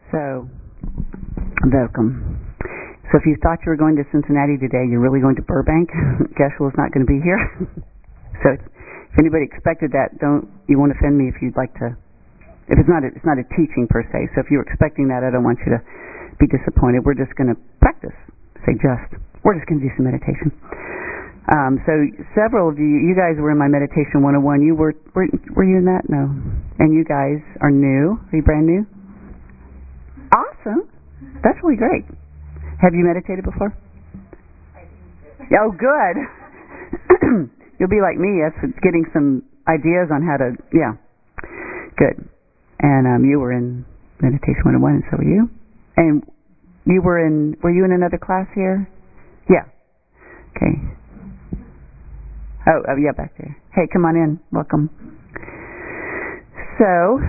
So, welcome. So if you thought you were going to Cincinnati today, you're really going to Burbank. Geshe-La's not going to be here. So if anybody expected that, you won't offend me if you'd like to. If it's not a teaching per se. So if you were expecting that, I don't want you to be disappointed. We're just going to practice. We're just going to do some meditation. So several of you guys were in my meditation 101. You were you in that? No. And you guys are new. Are you brand new? Awesome. That's really great. Have you meditated before? Oh, good. You'll be like me. That's getting some ideas on how to. Yeah. Good. And you were in meditation 101, and so were you. And were you in another class here? Yeah. Okay. Oh, yeah, back there. Hey, come on in. Welcome. So,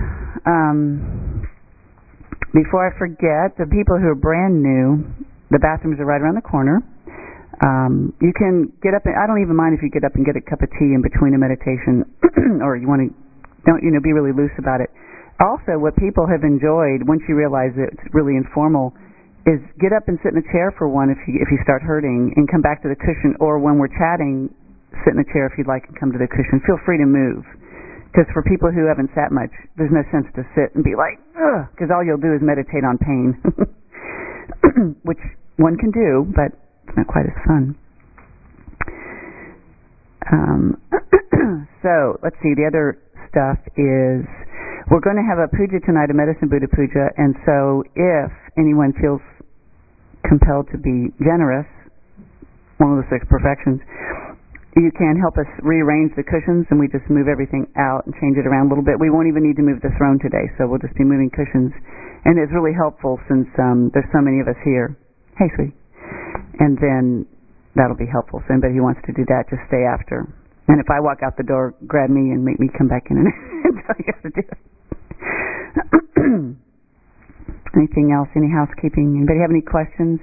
before I forget, the people who are brand new, the bathrooms are right around the corner. You can get up. I don't even mind if you get up and get a cup of tea in between a meditation, or you want to, be really loose about it. Also, what people have enjoyed once you realize it's really informal is get up and sit in a chair for one if you start hurting, and come back to the cushion. Or when we're chatting, sit in a chair if you'd like and come to the cushion. Feel free to move. Because for people who haven't sat much, there's no sense to sit and be like, ugh, because all you'll do is meditate on pain, which one can do, but it's not quite as fun. So, let's see, the other stuff is, we're going to have a puja tonight, a Medicine Buddha puja, and so if anyone feels compelled to be generous, one of the 6 perfections, you can help us rearrange the cushions, and we just move everything out and change it around a little bit. We won't even need to move the throne today, so we'll just be moving cushions. And it's really helpful since there's so many of us here. Hey, sweetie. And then that'll be helpful. So anybody who wants to do that, just stay after. And if I walk out the door, grab me and make me come back in and tell you how to do it. Anything else? Any housekeeping? Anybody have any questions?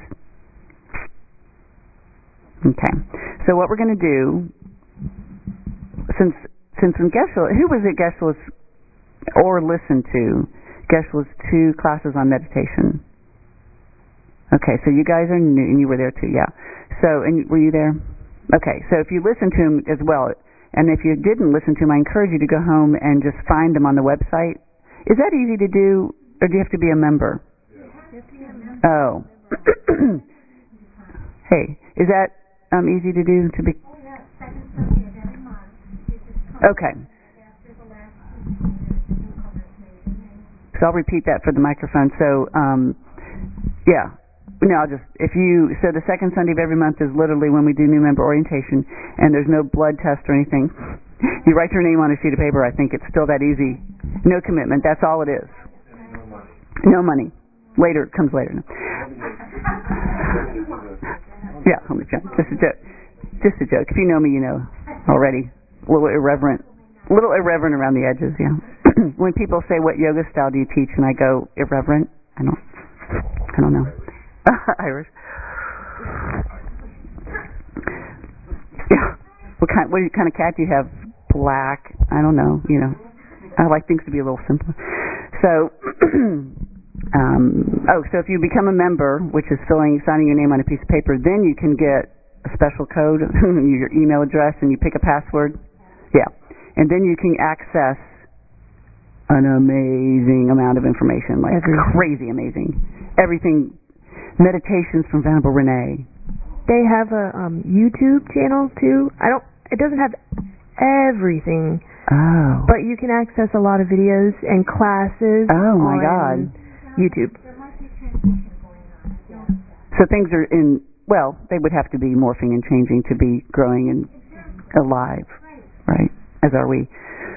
Okay. So what we're going to do, since when Geshe-La, who was it Geshe-La's, or listened to Geshe-La's 2 classes on meditation? Okay, so you guys are new, and you were there too, yeah. So, and were you there? Okay, so if you listened to him as well, and if you didn't listen to him, I encourage you to go home and just find them on the website. Is that easy to do, or do you have to be a member? Oh. Hey, is that easy to do? To be? Okay. So I'll repeat that for the microphone. So, yeah. No, so the second Sunday of every month is literally when we do new member orientation, and there's no blood test or anything. You write your name on a sheet of paper. I think it's still that easy. No commitment. That's all it is. No money. Later, it comes later. Yeah, just a joke. Just a joke. If you know me, you know already. A little irreverent around the edges, yeah. When people say, what yoga style do you teach? And I go, irreverent? I don't know. Irish. Yeah. What kind of cat do you have? Black. I don't know. I like things to be a little simpler. So, so if you become a member, which is signing your name on a piece of paper, then you can get a special code, your email address, and you pick a password. Yeah. And then you can access an amazing amount of information, like crazy amazing. Everything. Meditations from Venerable Renee. They have a YouTube channel too. It doesn't have everything. Oh. But you can access a lot of videos and classes. Oh my God. YouTube. So things are they would have to be morphing and changing to be growing and alive, right? As are we.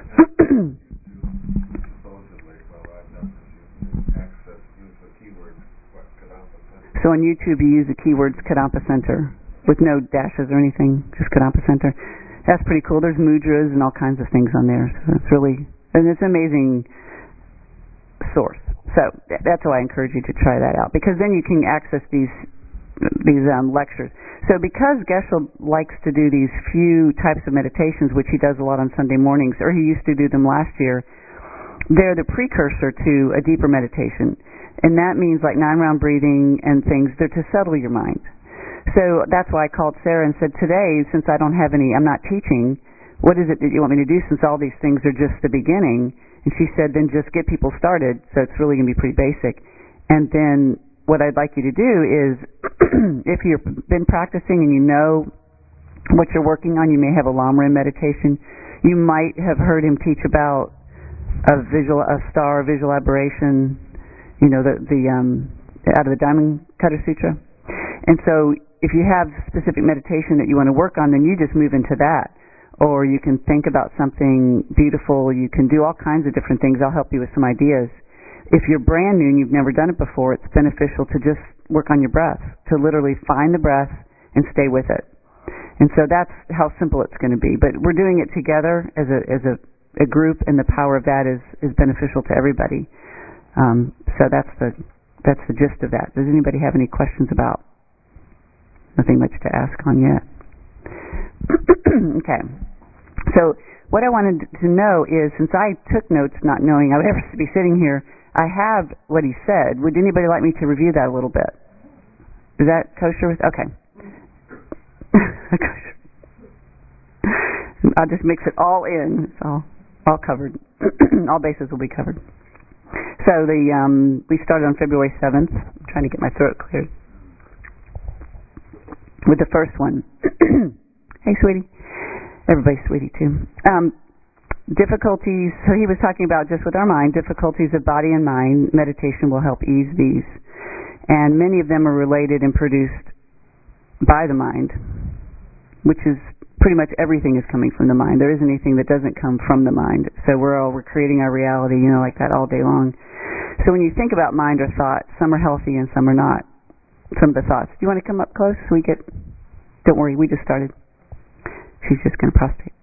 So on YouTube you use the keywords Kadampa Center with no dashes or anything, just Kadampa Center. That's pretty cool. There's mudras and all kinds of things on there. So it's an amazing source. So that's why I encourage you to try that out, because then you can access these lectures. So because Geshe-La likes to do these few types of meditations, which he does a lot on Sunday mornings, or he used to do them last year, they're the precursor to a deeper meditation. And that means like 9-round breathing and things. They're to settle your mind. So that's why I called Sarah and said, today, since I don't have any, I'm not teaching, what is it that you want me to do since all these things are just the beginning? And she said, then just get people started, so it's really going to be pretty basic. And then what I'd like you to do is, if you've been practicing and you know what you're working on, you may have a Lamrim meditation. You might have heard him teach about a star visual aberration, out of the Diamond Cutter Sutra. And so if you have specific meditation that you want to work on, then you just move into that. Or you can think about something beautiful. You can do all kinds of different things. I'll help you with some ideas. If you're brand new and you've never done it before, it's beneficial to just work on your breath, to literally find the breath and stay with it. And so that's how simple it's going to be. But we're doing it together as a group, and the power of that is beneficial to everybody. So that's the gist of that. Does anybody have any questions about? Nothing much to ask on yet. Okay. So what I wanted to know is, since I took notes not knowing I would ever be sitting here, I have what he said. Would anybody like me to review that a little bit? Is that kosher? Okay. I'll just mix it all in. It's all covered. All bases will be covered. So we started on February 7th. I'm trying to get my throat cleared. With the first one. Hey, sweetie. Everybody's sweetie, too. Difficulties. So he was talking about just with our mind, difficulties of body and mind. Meditation will help ease these. And many of them are related and produced by the mind, which is pretty much everything is coming from the mind. There isn't anything that doesn't come from the mind. So we're creating our reality, like that all day long. So when you think about mind or thought, some are healthy and some are not. Some of the thoughts. Do you want to come up close? Don't worry, we just started. She's just going to prostate.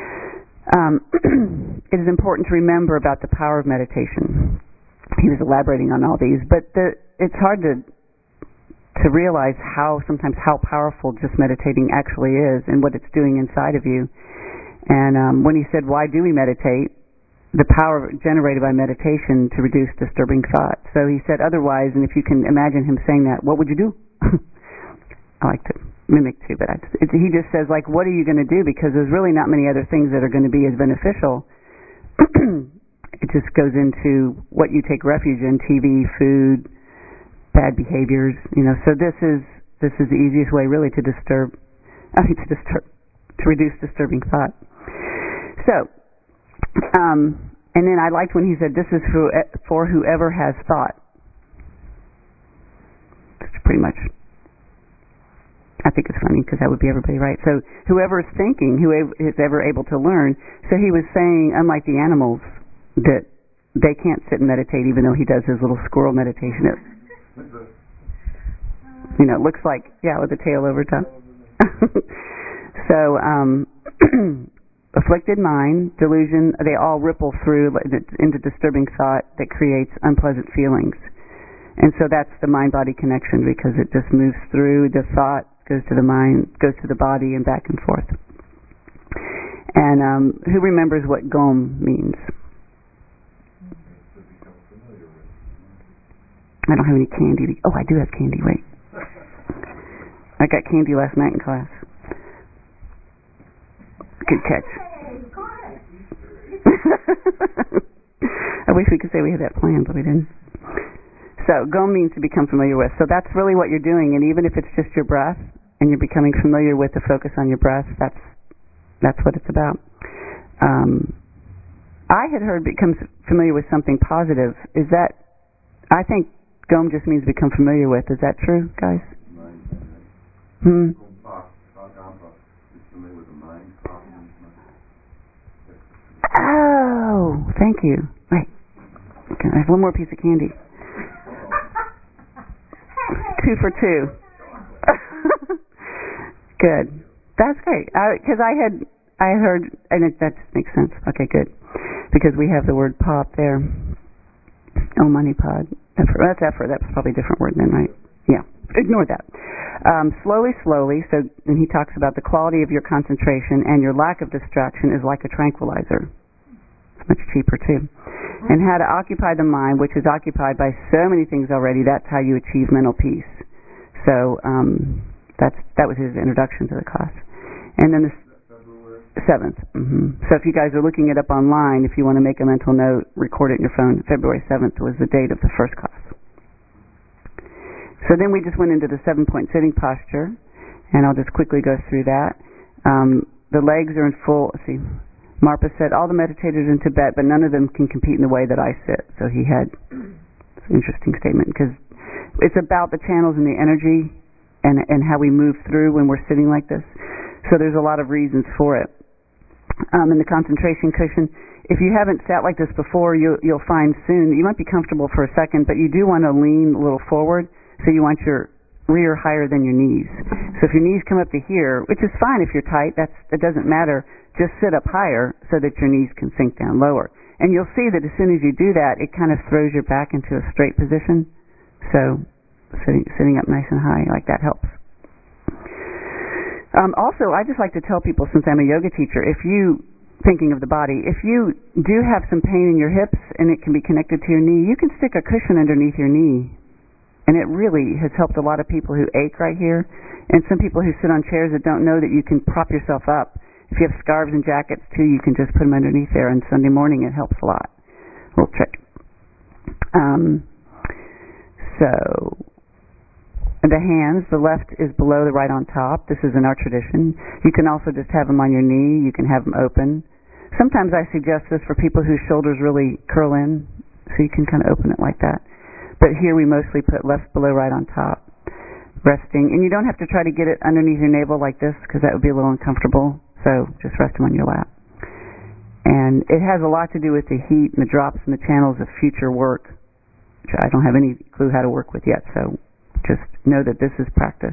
It is important to remember about the power of meditation. He was elaborating on all these, but it's hard to realize sometimes how powerful just meditating actually is and what it's doing inside of you. And when he said, why do we meditate? The power generated by meditation to reduce disturbing thought. So he said otherwise, and if you can imagine him saying that, what would you do? I like to mimic too, but he just says, what are you going to do? Because there's really not many other things that are going to be as beneficial. It just goes into what you take refuge in: TV, food, bad behaviors. So this is the easiest way really to reduce disturbing thought. So. And then I liked when he said, this is for whoever has thought. That's pretty much, I think it's funny because that would be everybody, right? So whoever is thinking, whoever is ever able to learn. So he was saying, unlike the animals, that they can't sit and meditate even though he does his little squirrel meditation. It looks like, with the tail over top. So, afflicted mind, delusion, they all ripple through into disturbing thought that creates unpleasant feelings. And so that's the mind-body connection, because it just moves through the thought, goes to the mind, goes to the body, and back and forth. And who remembers what Gom means? I don't have any candy. Oh, I do have candy. Wait. I got candy last night in class. Good catch. I wish we could say we had that planned, but we didn't. So, Gom means to become familiar with. So that's really what you're doing, and even if it's just your breath, and you're becoming familiar with the focus on your breath, that's what it's about. I had heard become familiar with something positive. Is that, I think Gom just means become familiar with. Is that true, guys? Oh, thank you. Wait. Okay, I have one more piece of candy. 2 for 2. Good. That's great. Because I heard, and that just makes sense. Okay, good. Because we have the word pop there. Oh, money pod. That's effort. That's probably a different word then, right? Yeah. Ignore that. Slowly. So, and he talks about the quality of your concentration and your lack of distraction is like a tranquilizer. much cheaper too. And how to occupy the mind, which is occupied by so many things already. That's how you achieve mental peace. So that was his introduction to the class. And then the 7th. So if you guys are looking it up online, if you want to make a mental note, record it in your phone. February 7th was the date of the first class. So then we just went into the 7-point sitting posture, and I'll just quickly go through that. The legs are in full. Let's see. Marpa said all the meditators in Tibet, but none of them can compete in the way that I sit. So he had an interesting statement, because it's about the channels and the energy and how we move through when we're sitting like this. So there's a lot of reasons for it. In the concentration cushion, if you haven't sat like this before, you'll find soon that you might be comfortable for a second, but you do want to lean a little forward, so you want your rear higher than your knees. So if your knees come up to here, which is fine if you're tight, that doesn't matter, just sit up higher so that your knees can sink down lower. And you'll see that as soon as you do that, it kind of throws your back into a straight position. So sitting up nice and high like that helps. Also, I just like to tell people, since I'm a yoga teacher, thinking of the body, if you do have some pain in your hips and it can be connected to your knee, you can stick a cushion underneath your knee. And it really has helped a lot of people who ache right here, and some people who sit on chairs that don't know that you can prop yourself up. If you have scarves and jackets too, you can just put them underneath there, and Sunday morning it helps a lot. Little trick. So the hands, the left is below, the right on top. This is in our tradition. You can also just have them on your knee. You can have them open. Sometimes I suggest this for people whose shoulders really curl in, so you can kind of open it like that. But here we mostly put left below, right on top. Resting. And you don't have to try to get it underneath your navel like this, because that would be a little uncomfortable. So just rest them on your lap. And it has a lot to do with the heat and the drops and the channels of future work, which I don't have any clue how to work with yet. So just know that this is practice.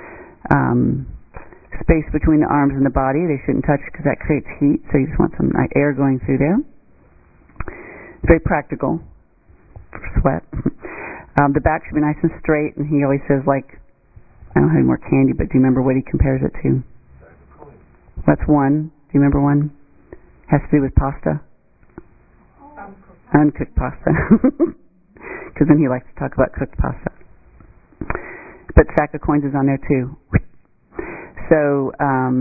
Space between the arms and the body. They shouldn't touch, because that creates heat. So you just want some air going through there. Very practical for sweat. The back should be nice and straight, and he always says, like, I don't have any more candy, but do you remember what he compares it to? That's one. Do you remember one? Has to do with pasta. Uncooked pasta. Because then he likes to talk about cooked pasta. But sack of coins is on there too. So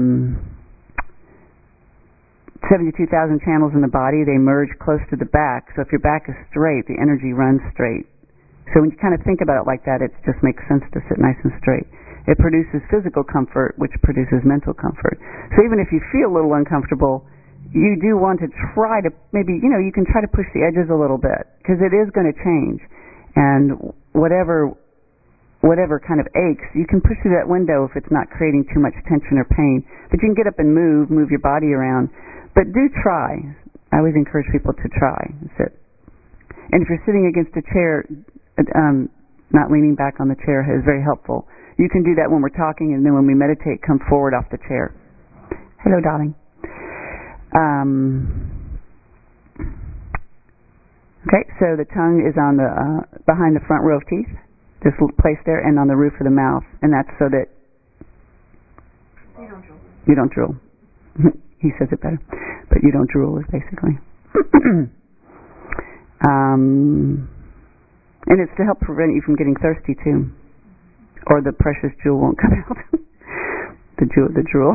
72,000 channels in the body. They merge close to the back. So if your back is straight, the energy runs straight. So when you kind of think about it like that, it just makes sense to sit nice and straight. It produces physical comfort, which produces mental comfort. So even if you feel a little uncomfortable, you do want to try to maybe, you can try to push the edges a little bit, because it is going to change. And whatever kind of aches, you can push through that window if it's not creating too much tension or pain. But you can get up and move your body around. But do try. I always encourage people to try and sit. And if you're sitting against a chair, not leaning back on the chair is very helpful. You can do that when we're talking, and then when we meditate, come forward off the chair. Hello, darling. Okay, so the tongue is on the behind the front row of teeth, just placed there, and on the roof of the mouth, and that's so that you don't drool. He says it better, but you don't drool is basically. And it's to help prevent you from getting thirsty too, or the precious jewel won't come out. the drool.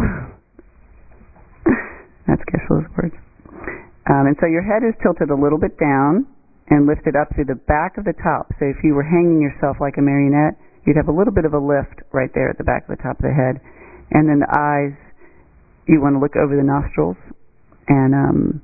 That's Geshe-la's words. And so your head is tilted a little bit down and lifted up through the back of the top. So if you were hanging yourself like a marionette, you'd have a little bit of a lift right there at the back of the top of the head. And then the eyes, you want to look over the nostrils. And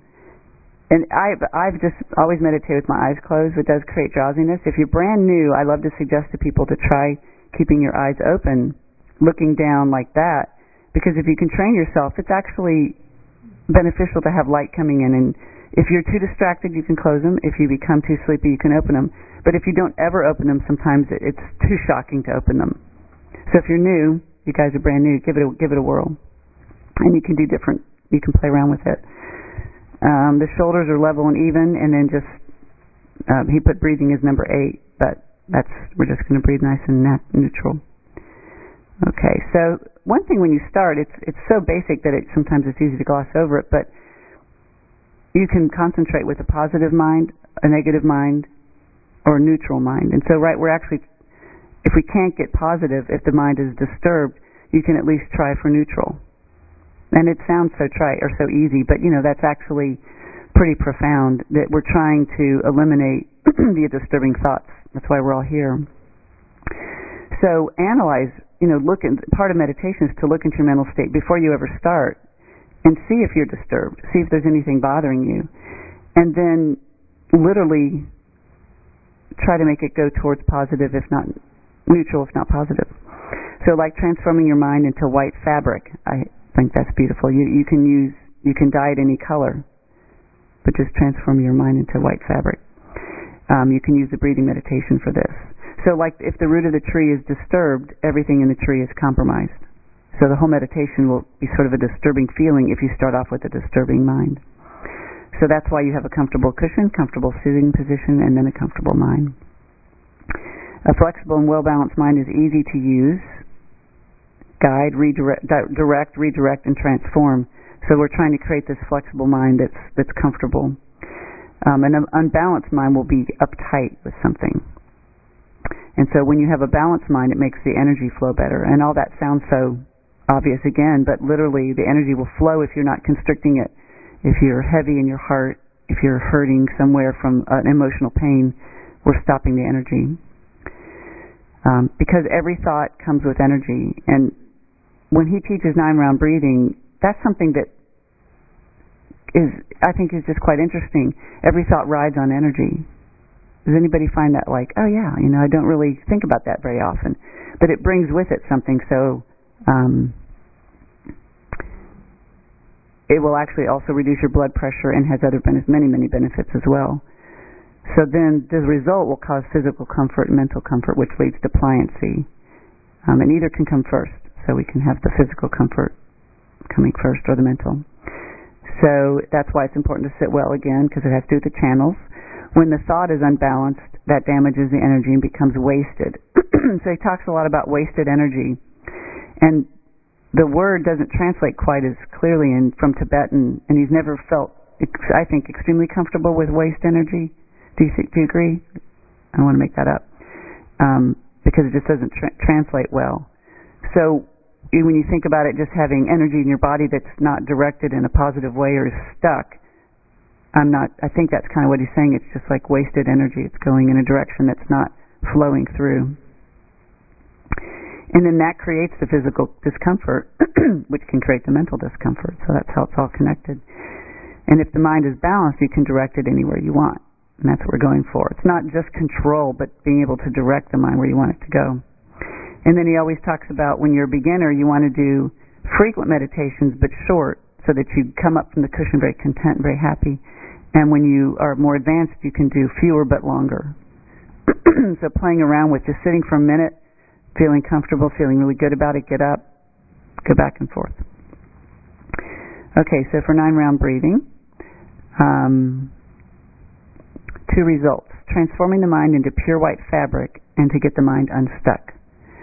I've just always meditated with my eyes closed. It does create drowsiness. If you're brand new, I love to suggest to people to try keeping your eyes open, looking down like that, because if you can train yourself, it's actually beneficial to have light coming in. And if you're too distracted, you can close them. If you become too sleepy, you can open them. But if you don't ever open them, sometimes it's too shocking to open them. So if you're new, you guys are brand new, give it a whirl. And you can do different, you can play around with it. The shoulders are level and even, and then just he put breathing as number 8, but we're just going to breathe nice and neutral. Okay, so one thing when you start, it's so basic that sometimes it's easy to gloss over it, but you can concentrate with a positive mind, a negative mind, or a neutral mind. And so, right, we're actually, if we can't get positive, if the mind is disturbed, you can at least try for neutral. And it sounds so trite or so easy, but that's actually pretty profound, that we're trying to eliminate the disturbing thoughts. That's why we're all here. So analyze, part of meditation is to look into your mental state before you ever start and see if you're disturbed, see if there's anything bothering you, and then literally try to make it go towards positive, if not neutral, if not positive. So like transforming your mind into white fabric. I think that's beautiful. You can dye it any color, but just transform your mind into white fabric. You can use the breathing meditation for this. So like if the root of the tree is disturbed, everything in the tree is compromised. So the whole meditation will be sort of a disturbing feeling if you start off with a disturbing mind. So that's why you have a comfortable cushion, comfortable sitting position, and then a comfortable mind. A flexible and well-balanced mind is easy to use, guide, redirect, and transform. So we're trying to create this flexible mind that's comfortable. An unbalanced mind will be uptight with something. And so when you have a balanced mind, it makes the energy flow better. And all that sounds so obvious again, but literally the energy will flow if you're not constricting it. If you're heavy in your heart, if you're hurting somewhere from an emotional pain, we're stopping the energy. Because every thought comes with energy. And when he teaches 9-round breathing, that's something that I think is just quite interesting. Every thought rides on energy. Does anybody find that like, oh yeah, I don't really think about that very often. But it brings with it something so it will actually also reduce your blood pressure and has other many benefits as well. So then the result will cause physical comfort and mental comfort, which leads to pliancy. And either can come first. So we can have the physical comfort coming first or the mental. So that's why it's important to sit well again, because it has to do with the channels. When the thought is unbalanced, that damages the energy and becomes wasted. So he talks a lot about wasted energy. And the word doesn't translate quite as clearly from Tibetan, and he's never felt, I think, extremely comfortable with waste energy. Do you agree? I don't want to make that up, because it just doesn't translate well. So when you think about it, just having energy in your body that's not directed in a positive way or is stuck, I think that's kind of what he's saying. It's just like wasted energy. It's going in a direction that's not flowing through. And then that creates the physical discomfort, which can create the mental discomfort. So that's how it's all connected. And if the mind is balanced, you can direct it anywhere you want. And that's what we're going for. It's not just control, but being able to direct the mind where you want it to go. And then he always talks about when you're a beginner, you want to do frequent meditations, but short, so that you come up from the cushion very content, very happy. And when you are more advanced, you can do fewer but longer. So playing around with just sitting for a minute, feeling comfortable, feeling really good about it, get up, go back and forth. Okay, so for 9-round breathing, 2 results. Transforming the mind into pure white fabric and to get the mind unstuck.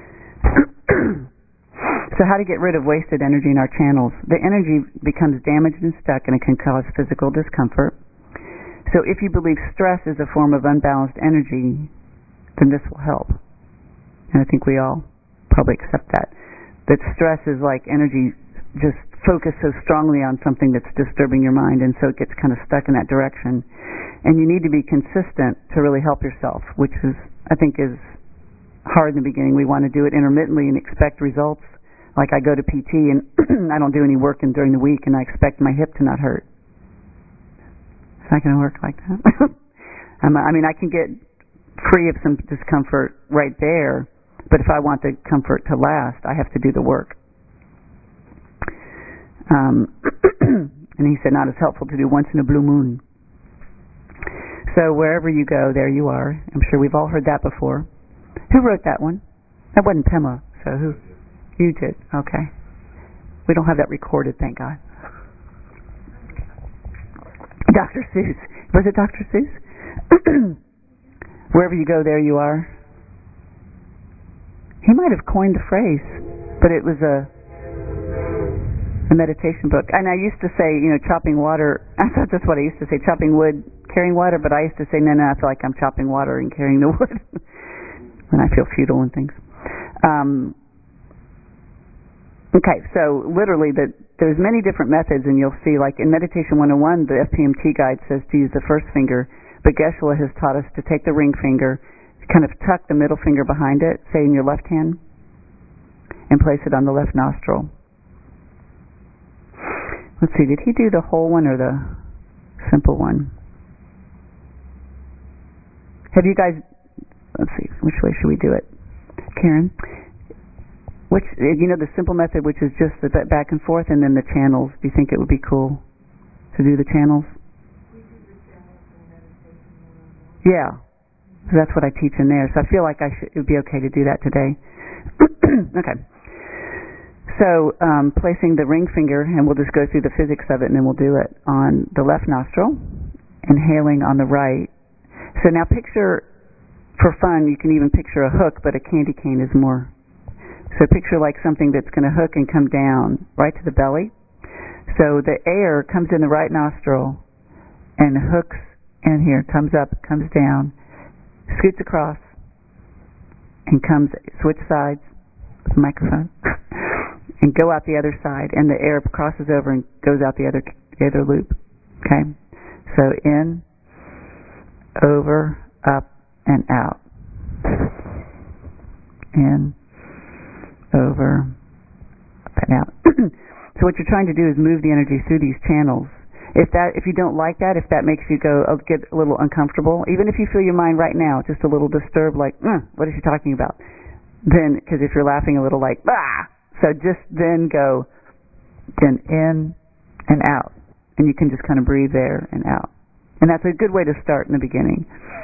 So how to get rid of wasted energy in our channels. The energy becomes damaged and stuck, and it can cause physical discomfort. So if you believe stress is a form of unbalanced energy, then this will help. And I think we all probably accept that stress is like energy just focused so strongly on something that's disturbing your mind, and so it gets kind of stuck in that direction. And you need to be consistent to really help yourself, which is, I think, is hard in the beginning. We want to do it intermittently and expect results. Like I go to PT and I don't do any work during the week, and I expect my hip to not hurt. It's not going to work like that. I mean, I can get free of some discomfort right there, but if I want the comfort to last, I have to do the work. And he said not as helpful to do once in a blue moon. So wherever you go, there you are. I'm sure we've all heard that before. Who wrote that one? That wasn't Pema. So who? You did. Okay. We don't have that recorded, thank God. Dr. Seuss. Was it Dr. Seuss? Wherever you go, there you are. He might have coined the phrase, but it was a meditation book. And I used to say, chopping water. I thought that's what I used to say, chopping wood, carrying water. But I used to say, no, I feel like I'm chopping water and carrying the wood. And I feel futile and things. Okay, so literally there's many different methods, and you'll see, like in Meditation 101, the FPMT guide says to use the first finger, but Geshe-la has taught us to take the ring finger, kind of tuck the middle finger behind it, say in your left hand, and place it on the left nostril. Let's see, did he do the whole one or the simple one? Have you guys, let's see, which way should we do it? Karen? Which, the simple method, which is just the back and forth, and then the channels. Do you think it would be cool to do the channels? We do the channels in Meditation 101. Yeah. So that's what I teach in there. So I feel like it would be okay to do that today. Okay. So placing the ring finger, and we'll just go through the physics of it, and then we'll do it on the left nostril, inhaling on the right. So now picture, for fun, you can even picture a hook, but a candy cane is more. So picture like something that's going to hook and come down right to the belly. So the air comes in the right nostril and hooks in here, comes up, comes down, scoots across, and comes, switch sides with the microphone, and go out the other side, and the air crosses over and goes out the other loop. Okay? So in, over, up, and out. In, over, up and out. So what you're trying to do is move the energy through these channels. If you don't like that, if that makes you get a little uncomfortable, even if you feel your mind right now just a little disturbed, like, what is she talking about? Then, because if you're laughing a little like, so just then go, then in and out. And you can just kind of breathe there and out. And that's a good way to start in the beginning.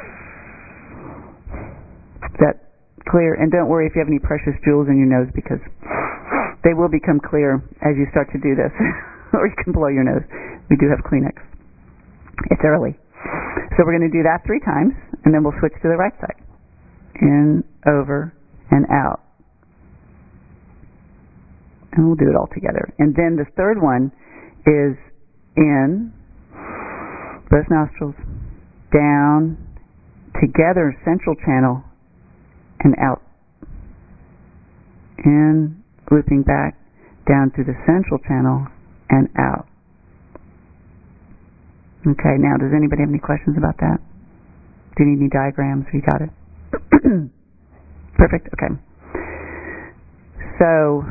Is that clear? And don't worry if you have any precious jewels in your nose, because they will become clear as you start to do this. Or you can blow your nose. We do have Kleenex. It's early. So we're going to do that 3 times, and then we'll switch to the right side. In, over, and out. And we'll do it all together. And then the third one is in, both nostrils, down, together, central channel, and out. In, looping back, down through the central channel, and out. Okay, now does anybody have any questions about that? Do you need any diagrams? You got it? Perfect, okay. So,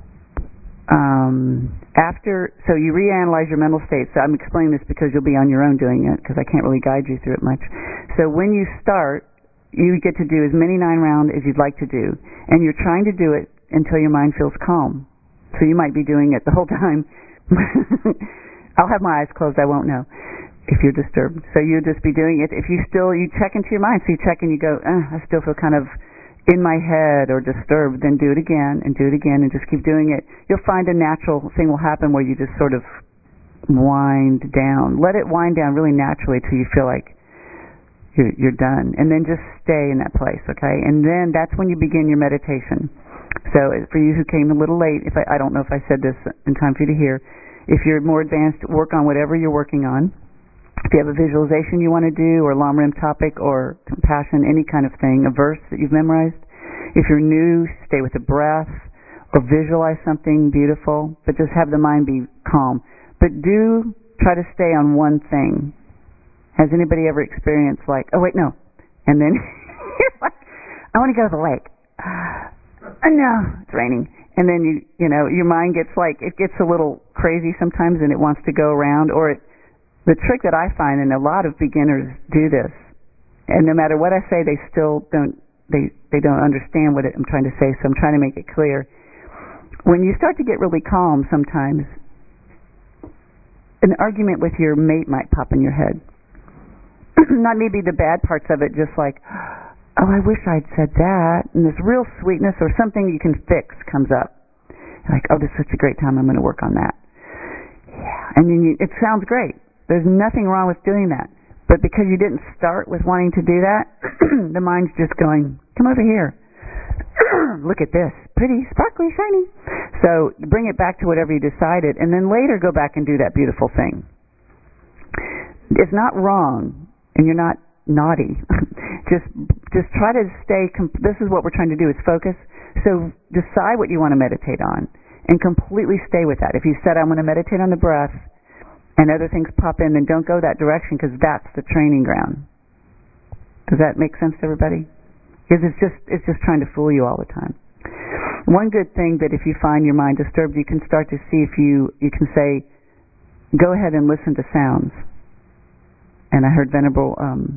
so you reanalyze your mental state. So I'm explaining this because you'll be on your own doing it, because I can't really guide you through it much. So when you start, you get to do as many 9-round as you'd like to do, and you're trying to do it until your mind feels calm. So you might be doing it the whole time. I'll have my eyes closed, I won't know if you're disturbed. So you'll just be doing it. If you check into your mind, so you check and you go, I still feel kind of in my head or disturbed, then do it again and do it again and just keep doing it. You'll find a natural thing will happen where you just sort of wind down. Let it wind down really naturally till you feel like you're done. And then just stay in that place, okay? And then that's when you begin your meditation. So for you who came a little late, I don't know if I said this in time for you to hear, if you're more advanced, work on whatever you're working on. If you have a visualization you want to do, or Lam Rim topic, or compassion, any kind of thing, a verse that you've memorized. If you're new, stay with the breath, or visualize something beautiful, but just have the mind be calm. But do try to stay on one thing. Has anybody ever experienced like, oh wait, no, and then you're like, I want to go to the lake. No, it's raining. And then your mind gets like, it gets a little crazy sometimes, and it wants to go around. Or the trick that I find, and a lot of beginners do this, and no matter what I say, they still don't, they don't understand what I'm trying to say. So I'm trying to make it clear. When you start to get really calm, sometimes an argument with your mate might pop in your head. Not maybe the bad parts of it, just like, oh, I wish I'd said that, and this real sweetness or something you can fix comes up. Like, oh, this is such a great time, I'm going to work on that. Yeah, and then it sounds great. There's nothing wrong with doing that. But because you didn't start with wanting to do that, the mind's just going, come over here. Look at this. Pretty, sparkly, shiny. So bring it back to whatever you decided, and then later go back and do that beautiful thing. It's not wrong, and you're not naughty. just try to stay. This is what we're trying to do: is focus. So decide what you want to meditate on, and completely stay with that. If you said, "I'm going to meditate on the breath," and other things pop in, then don't go that direction, because that's the training ground. Does that make sense to everybody? Because it's just trying to fool you all the time. One good thing that if you find your mind disturbed, you can start to see if you can say, go ahead and listen to sounds. And I heard Venerable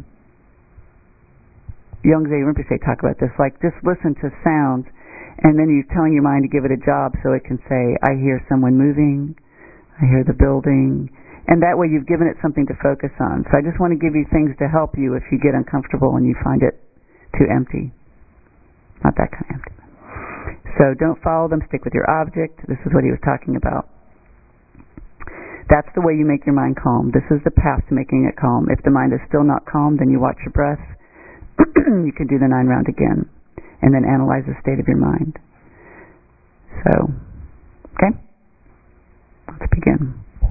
Yongze Rinpoche talk about this, like just listen to sounds, and then you're telling your mind to give it a job so it can say, I hear someone moving, I hear the building, and that way you've given it something to focus on. So I just want to give you things to help you if you get uncomfortable and you find it too empty. Not that kind of empty. So don't follow them, stick with your object. This is what he was talking about. That's the way you make your mind calm. This is the path to making it calm. If the mind is still not calm, then you watch your breath. You can do the 9 round again, and then analyze the state of your mind. So, okay? Let's begin.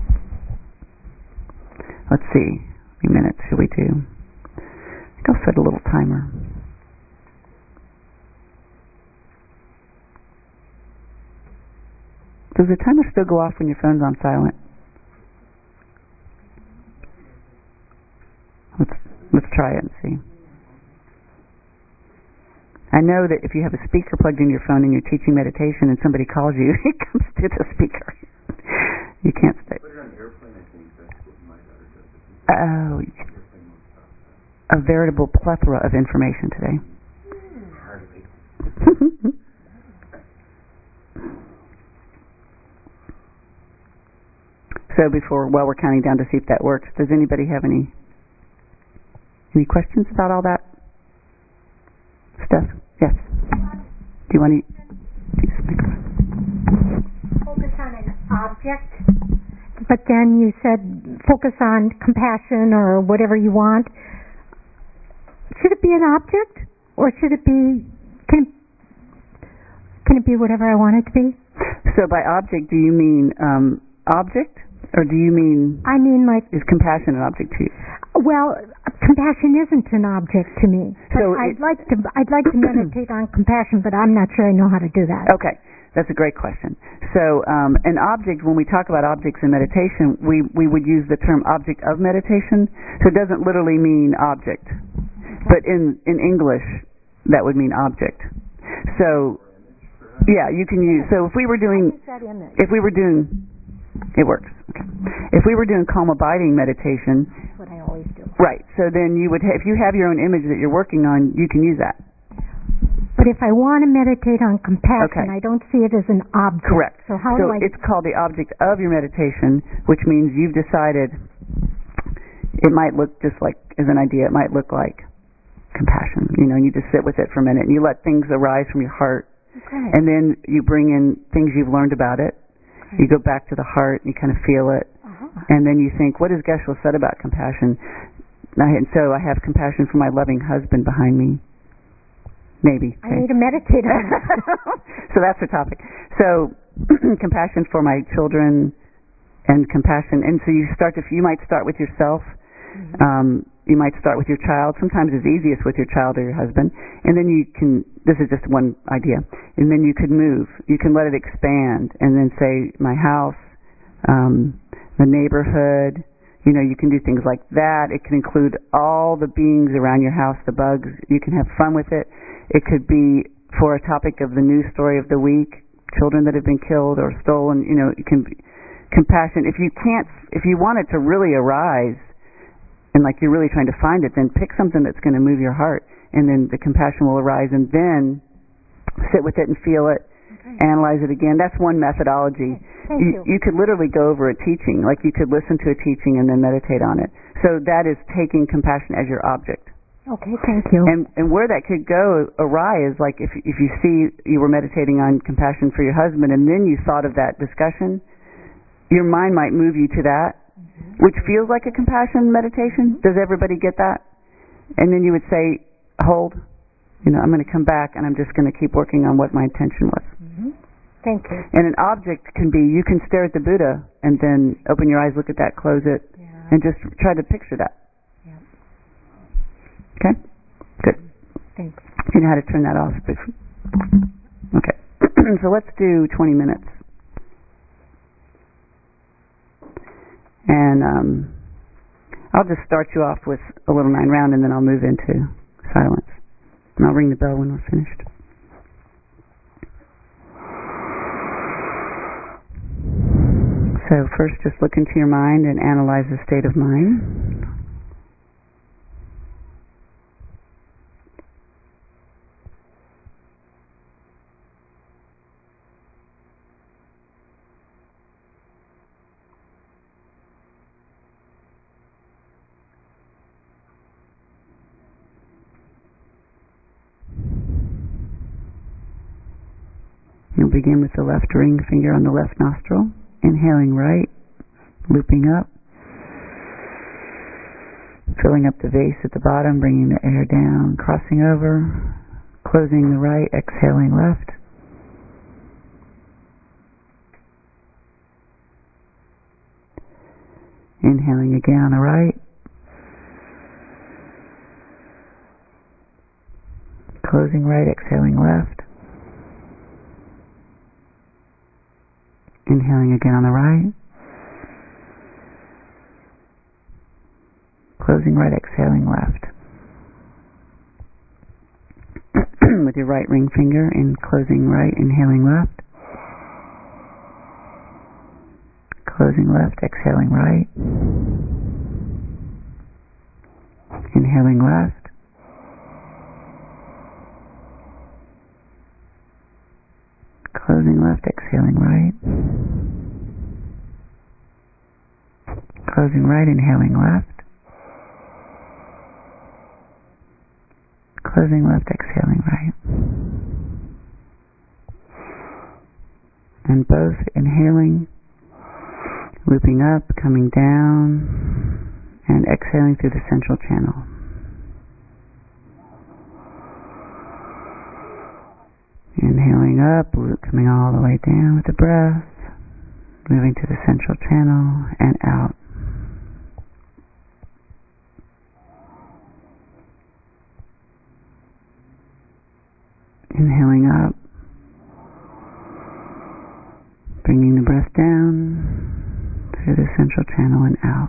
Let's see. How many minutes should we do? I think I'll set a little timer. Does the timer still go off when your phone's on silent? Let's try it and see. I know that if you have a speaker plugged in your phone and you're teaching meditation and somebody calls you, it comes to the speaker. You can't stay. Put it on airplane, I think that's what my daughter does. Oh, a veritable plethora of information today. Hardly. So while we're counting down to see if that works, does anybody have any questions about all that stuff? Yes. Do you want to use the microphone? Focus on an object, but then you said focus on compassion or whatever you want. Should it be an object, or should it be? Can it be whatever I want it to be? So by object, do you mean object? Or do you mean... I mean, like... Is compassion an object to you? Well, compassion isn't an object to me. So I'd like to meditate on compassion, but I'm not sure I know how to do that. Okay, that's a great question. So an object, when we talk about objects in meditation, we would use the term object of meditation. So it doesn't literally mean object. But in English, that would mean object. So, yeah, you can use... So if we were doing... It works. Okay. If we were doing calm abiding meditation, that's what I always do. Right. So then you would, if you have your own image that you're working on, you can use that. But if I want to meditate on compassion, I don't see it as an object. Correct. So how do I? It's called the object of your meditation, which means you've decided. It might look just like, as an idea, it might look like compassion. You know, and you just sit with it for a minute, and you let things arise from your heart, and then you bring in things you've learned about it. You go back to the heart, and you kind of feel it, and then you think, what has Geshe-la said about compassion? And so I have compassion for my loving husband behind me. Maybe. I need to meditate on that. So that's the topic. So compassion for my children and compassion. And so you might start with yourself. You might start with your child. Sometimes it's easiest with your child or your husband. And then this is just one idea. And then you could move. You can let it expand and then say, my house, the neighborhood. You know, you can do things like that. It can include all the beings around your house, the bugs. You can have fun with it. It could be for a topic of the news story of the week, children that have been killed or stolen. You know, it can be compassion. If you want it to really arise, and like you're really trying to find it, then pick something that's going to move your heart, and then the compassion will arise, and then sit with it and feel it, analyze it again. That's one methodology. Thank you. You could literally go over a teaching, like you could listen to a teaching and then meditate on it. So that is taking compassion as your object. Okay, thank you. And where that could go awry is like if you see you were meditating on compassion for your husband and then you thought of that discussion, your mind might move you to that, which feels like a compassion meditation. Does everybody get that? And then you would say, hold, I'm going to come back and I'm just going to keep working on what my intention was. Thank you. And an object can be, you can stare at the Buddha and then open your eyes, look at that, close it, and just try to picture that. Yeah. Okay? Good. Thanks. You know how to turn that off. Okay. So let's do 20 minutes. And I'll just start you off with a little 9 round, and then I'll move into silence. And I'll ring the bell when we're finished. So first, just look into your mind and analyze the state of mind. You'll begin with the left ring finger on the left nostril, inhaling right, looping up, filling up the vase at the bottom, bringing the air down, crossing over, closing the right, exhaling left. Inhaling again on the right, closing right, exhaling left. Inhaling again on the right. Closing right, exhaling left. With your right ring finger and closing right, inhaling left. Closing left, exhaling right. Inhaling left. Closing left, exhaling right. Closing right, inhaling left. Closing left, exhaling right. And both inhaling, looping up, coming down, and exhaling through the central channel. Inhaling up, coming all the way down with the breath, moving to the central channel and out. Inhaling up, bringing the breath down through the central channel and out.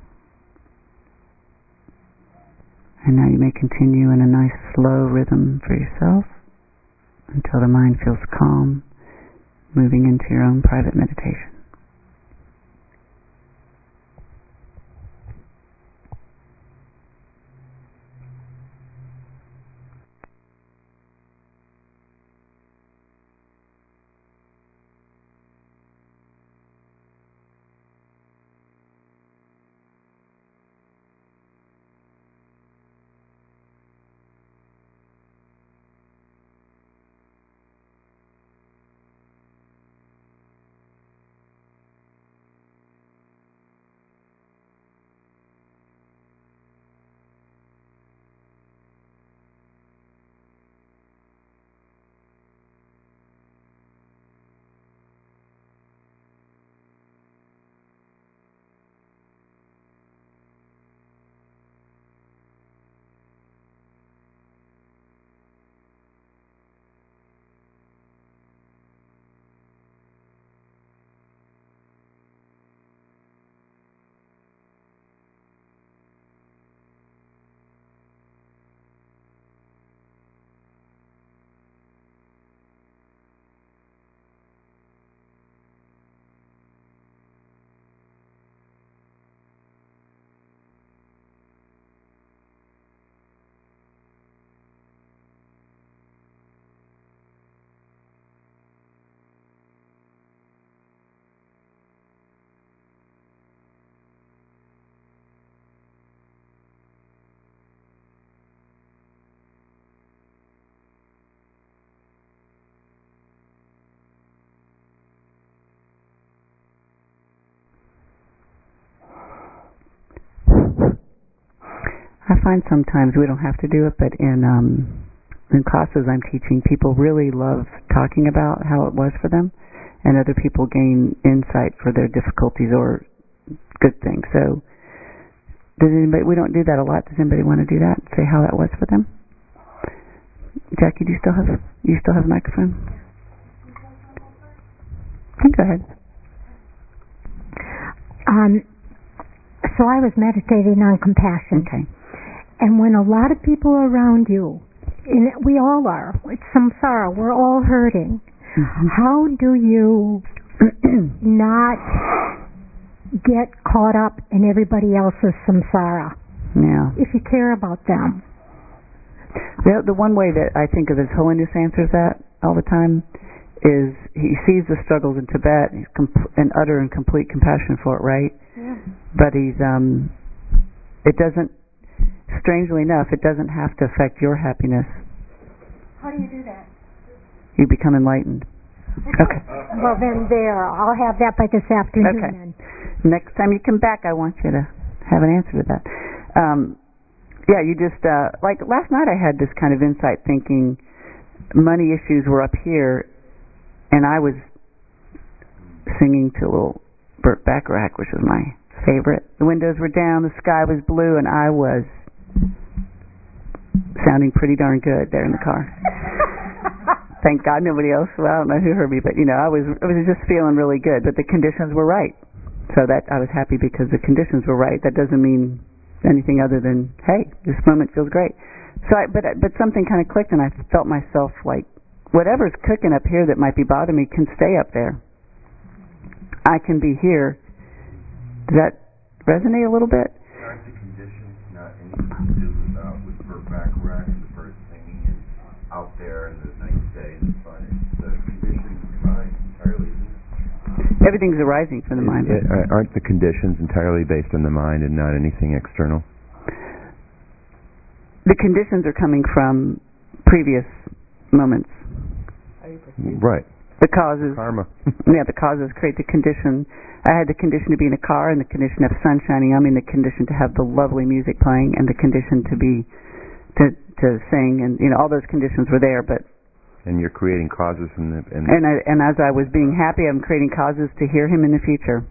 And now you may continue in a nice slow rhythm for yourself until the mind feels calm, moving into your own private meditation. I find sometimes we don't have to do it, but in classes I'm teaching, people really love talking about how it was for them. and other people gain insight for their difficulties or good things. So, does anybody? We don't do that a lot. Does anybody want to do that? Say how that was for them. Jackie, do you still have a microphone? Go ahead. So I was meditating on compassion. Okay. And when a lot of people around you, and we all are, it's samsara, we're all hurting. Mm-hmm. How do you not get caught up in everybody else's samsara? Yeah. If you care about them. The one way that I think of His Holiness answers that all the time is he sees the struggles in Tibet, he's in utter and complete compassion for it, right? Yeah. But he's it doesn't, strangely enough, it doesn't have to affect your happiness. How do you do that? You become enlightened. Okay. Well, then there, I'll have that by this afternoon. Okay. Then. Next time you come back, I want you to have an answer to that. Yeah, you just, like last night I had this kind of insight thinking money issues were up here, and I was singing to a little Burt Bacharach, which was my favorite. The windows were down, the sky was blue, and I was sounding pretty darn good there in the car. Thank God nobody else, well, I don't know who heard me, but I was just feeling really good, but the conditions were right. So that I was happy because the conditions were right. That doesn't mean anything other than, hey, this moment feels great. So but something kind of clicked, and I felt myself like, whatever's cooking up here that might be bothering me can stay up there. I can be here. Does that resonate a little bit? Aren't the conditions not anything to do with Burt Bacharach and the birds singing and out there and the nice day and the sun? It's the conditions of the mind entirely, isn't it? Everything's arising from the mind. Aren't the conditions entirely based on the mind and not anything external? The conditions are coming from previous moments. Right. The causes. Karma. Yeah, the causes create the condition. I had the condition to be in a car, and the condition to have sun shining on me, and the condition to have the lovely music playing, and the condition to sing, and all those conditions were there. But and you're creating causes from the and as I was being happy, I'm creating causes to hear him in the future.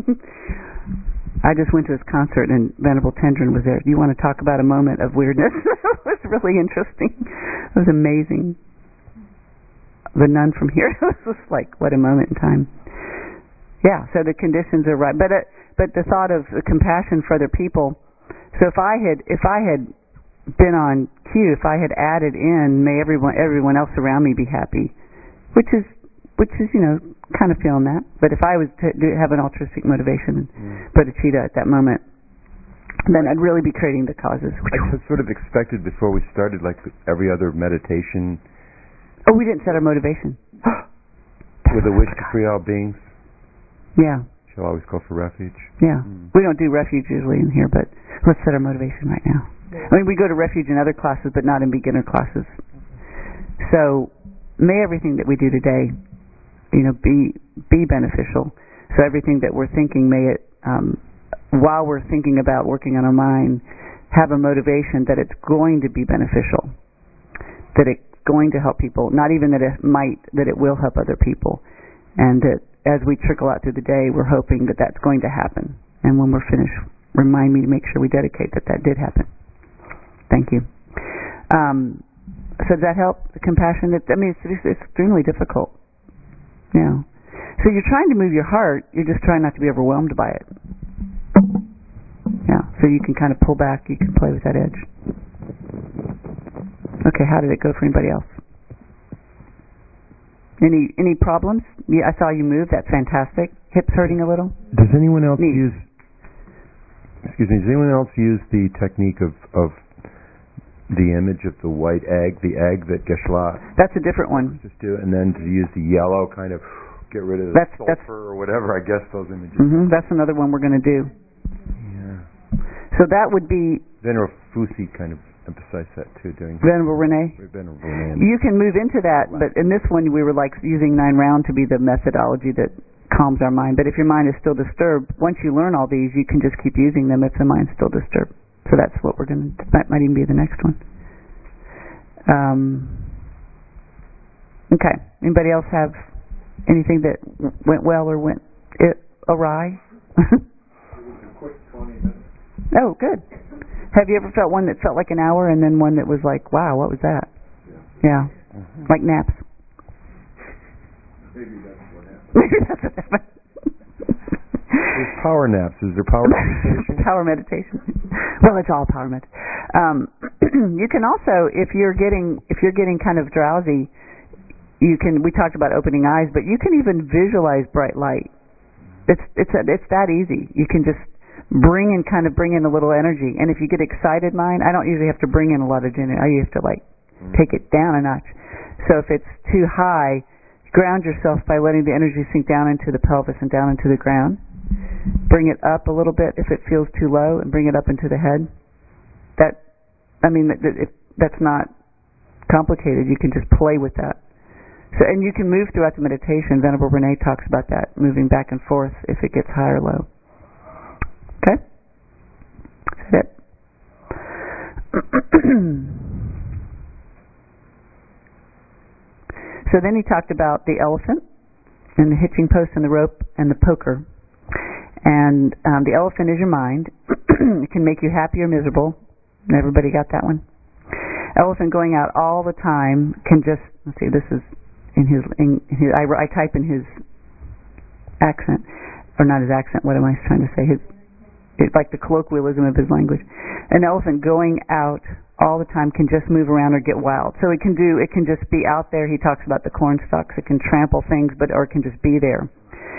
I just went to his concert, and Venerable Tendrin was there. Do you want to talk about a moment of weirdness? It was really interesting. It was amazing. The nun from here. It was just like, what a moment in time. Yeah, so the conditions are right, but the thought of the compassion for other people. So if I had been on cue, if I had added in, may everyone else around me be happy, which is kind of feeling that. But if I was to have an altruistic motivation and bodhicitta at that moment, then I'd really be creating the causes. I just sort of expected before we started, like every other meditation. Oh, we didn't set our motivation. With a wish to free all beings. Yeah. Shall always go for refuge. Yeah. We don't do refuge usually in here, but let's set our motivation right now. I mean, we go to refuge in other classes, but not in beginner classes. So, may everything that we do today, be beneficial. So everything that we're thinking, may it, while we're thinking about working on our mind, have a motivation that it's going to be beneficial, that it's going to help people, not even that it will help other people, and that as we trickle out through the day, we're hoping that that's going to happen. And when we're finished, remind me to make sure we dedicate that did happen. Thank you. So does that help? The compassion? It's extremely difficult. Yeah. So you're trying to move your heart. You're just trying not to be overwhelmed by it. Yeah. So you can kind of pull back. You can play with that edge. Okay. How did it go for anybody else? Any problems? Yeah, I saw you move. That's fantastic. Hips hurting a little? Does anyone else Neat. use? Excuse me. Does anyone else use the technique of the image of the white egg, the egg that Geshe-la That's a different one. just do, and then to use the yellow kind of get rid of the sulfur or whatever? I guess those images. Mm-hmm. That's another one we're going to do. Yeah. So that would be Venerable Fusi kind of emphasized that too during Venerable Renee. Venerable Renee. You can move into that, but in this one we were like using 9 round to be the methodology that calms our mind. But if your mind is still disturbed, once you learn all these, you can just keep using them if the mind's still disturbed. So that's what we're going to, that might even be the next one. Okay. Anybody else have Anything that went well or went awry? It was a quick 20 minutes. Oh, good. Have you ever felt one that felt like an hour and then one that was like, wow, what was that? Yeah. Like naps. Maybe that's what happened. Maybe that's what happened. There's power naps. Is there power meditation? Power meditation. Well, it's all power med. You can also, if you're getting kind of drowsy, you can. We talked about opening eyes, but you can even visualize bright light. It's that easy. You can just bring in a little energy. And if you get excited mind, I don't usually have to bring in a lot of energy. I used to take it down a notch. So if it's too high, ground yourself by letting the energy sink down into the pelvis and down into the ground. Bring it up a little bit if it feels too low, and bring it up into the head. That's not complicated. You can just play with that. So, and you can move throughout the meditation. Venerable Renee talks about that, moving back and forth if it gets high or low. Okay? That's it. So then he talked about the elephant and the hitching post and the rope and the poker. And the elephant is your mind. It can make you happy or miserable. Everybody got that one? Elephant going out all the time can just, let's see, this is in his I type in his accent, or not his accent, what am I trying to say? Like the colloquialism of his language. An elephant going out all the time can just move around or get wild. So it can just be out there. He talks about the corn stalks. It can trample things, or it can just be there.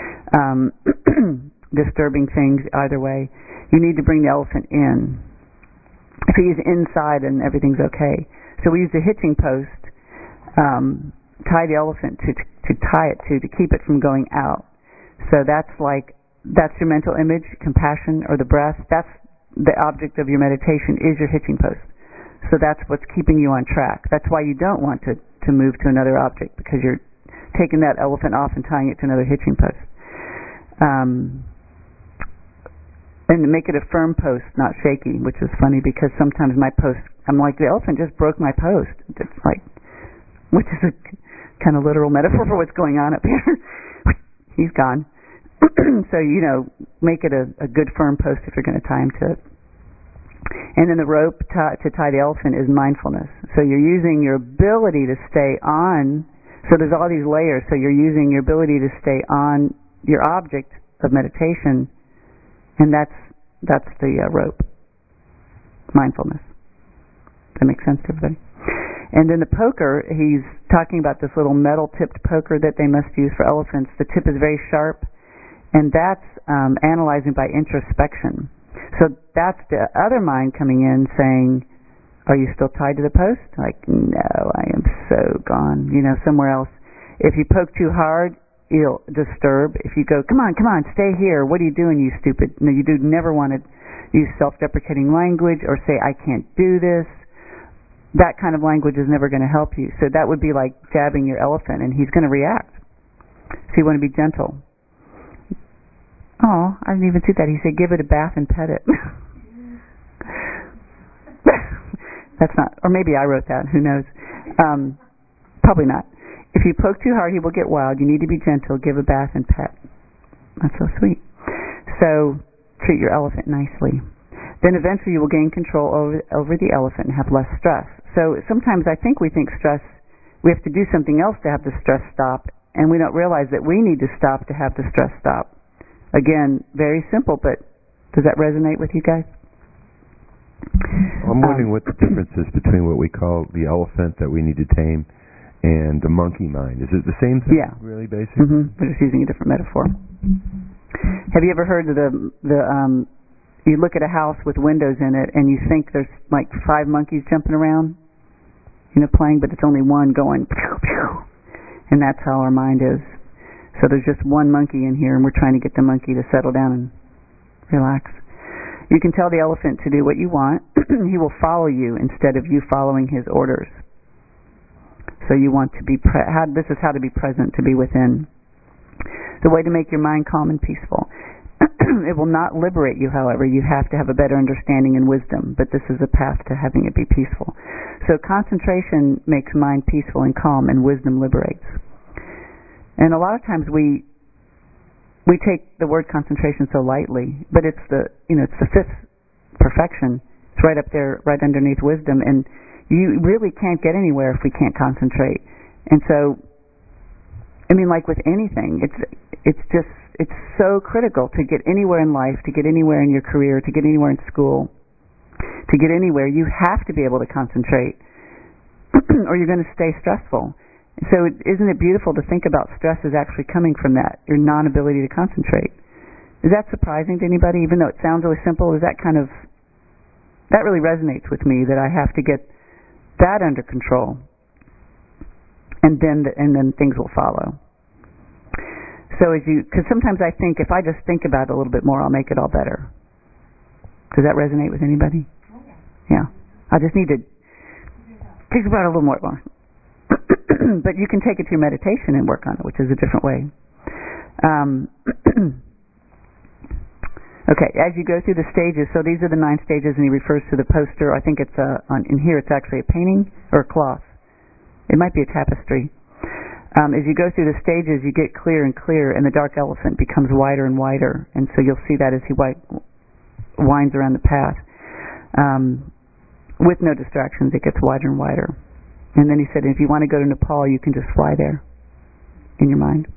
Disturbing things either way. You need to bring the elephant in. If he's inside and everything's okay. So we use the hitching post, tie the elephant to tie it to keep it from going out. So that's your mental image, compassion, or the breath. That's the object of your meditation is your hitching post. So that's what's keeping you on track. That's why you don't want to move to another object, because you're taking that elephant off and tying it to another hitching post. And to make it a firm post, not shaky, which is funny because sometimes my post, I'm like, the elephant just broke my post. It's like, which is a kind of literal metaphor for what's going on up here. He's gone. So, make it a good firm post if you're going to tie him to it. And then the rope to tie the elephant is mindfulness. So you're using your ability to stay on. So there's all these layers. So you're using your ability to stay on your object of meditation, and that's the rope. Mindfulness. Does that make sense to everybody? And then the poker, he's talking about this little metal-tipped poker that they must use for elephants. The tip is very sharp, and that's analyzing by introspection. So that's the other mind coming in saying, are you still tied to the post? Like, no, I am so gone, somewhere else. If you poke too hard, you'll disturb. If you go, come on, stay here. What are you doing, you stupid? No, you do never want to use self-deprecating language or say, I can't do this. That kind of language is never going to help you. So that would be like jabbing your elephant, and he's going to react. So you want to be gentle. Oh, I didn't even see that. He said, give it a bath and pet it. That's not, or maybe I wrote that. Who knows? Probably not. If you poke too hard, he will get wild. You need to be gentle. Give a bath and pet. That's so sweet. So treat your elephant nicely. Then eventually you will gain control over the elephant and have less stress. So sometimes I think we think stress, we have to do something else to have the stress stop, and we don't realize that we need to stop to have the stress stop. Again, very simple, but does that resonate with you guys? I'm wondering what the difference is between what we call the elephant that we need to tame and the monkey mind. Is it the same thing? Yeah. Really, basically? Mm-hmm. We're just using a different metaphor. Have you ever heard of you look at a house with windows in it and you think there's like 5 monkeys jumping around, playing, but it's only one going, pew, pew. And that's how our mind is. So there's just one monkey in here, and we're trying to get the monkey to settle down and relax. You can tell the elephant to do what you want. He will follow you instead of you following his orders. So you want to be this is how to be present, to be within. The way to make your mind calm and peaceful. It will not liberate you, however. You have to have a better understanding and wisdom, but this is a path to having it be peaceful. So concentration makes mind peaceful and calm, and wisdom liberates. And a lot of times we take the word concentration so lightly, but it's the fifth perfection. It's right up there, right underneath wisdom, and you really can't get anywhere if we can't concentrate. And so, I mean, like with anything, it's so critical to get anywhere in life, to get anywhere in your career, to get anywhere in school, to get anywhere. You have to be able to concentrate, or you're going to stay stressful. So isn't it beautiful to think about stress as actually coming from that, your non-ability to concentrate? Is that surprising to anybody, even though it sounds really simple? Is that that really resonates with me, that I have to get that under control, and then things will follow. So because sometimes I think if I just think about it a little bit more, I'll make it all better. Does that resonate with anybody? Yeah. I just need to think about it a little more. But you can take it to your meditation and work on it, which is a different way. Okay, as you go through the stages, so these are the 9 stages, and he refers to the poster. I think it's in here it's actually a painting or a cloth. It might be a tapestry. As you go through the stages, you get clearer and clearer, and the dark elephant becomes wider and wider, and so you'll see that as he winds around the path. With no distractions, it gets wider and wider. And then he said, if you want to go to Nepal, you can just fly there in your mind.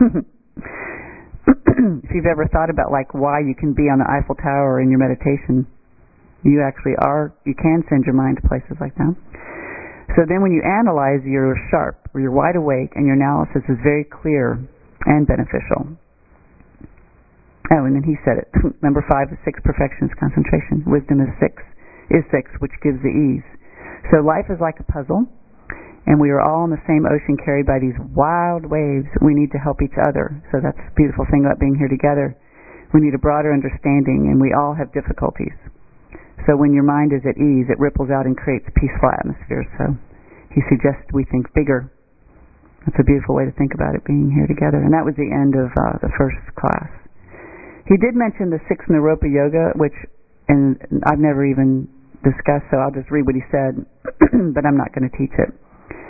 If you've ever thought about why you can be on the Eiffel Tower in your meditation, you can send your mind to places like that. So then when you analyze, you're sharp, or you're wide awake, and your analysis is very clear and beneficial. Oh, and then he said it. Number 5 is 6 perfections, concentration. Wisdom is 6, which gives the ease. So life is like a puzzle, and we are all in the same ocean carried by these wild waves. We need to help each other. So that's the beautiful thing about being here together. We need a broader understanding, and we all have difficulties. So when your mind is at ease, it ripples out and creates peaceful atmospheres. So he suggests we think bigger. That's a beautiful way to think about it, being here together. And that was the end of the first class. He did mention the 6 Naropa Yoga, and I've never even discussed, so I'll just read what he said, but I'm not going to teach it.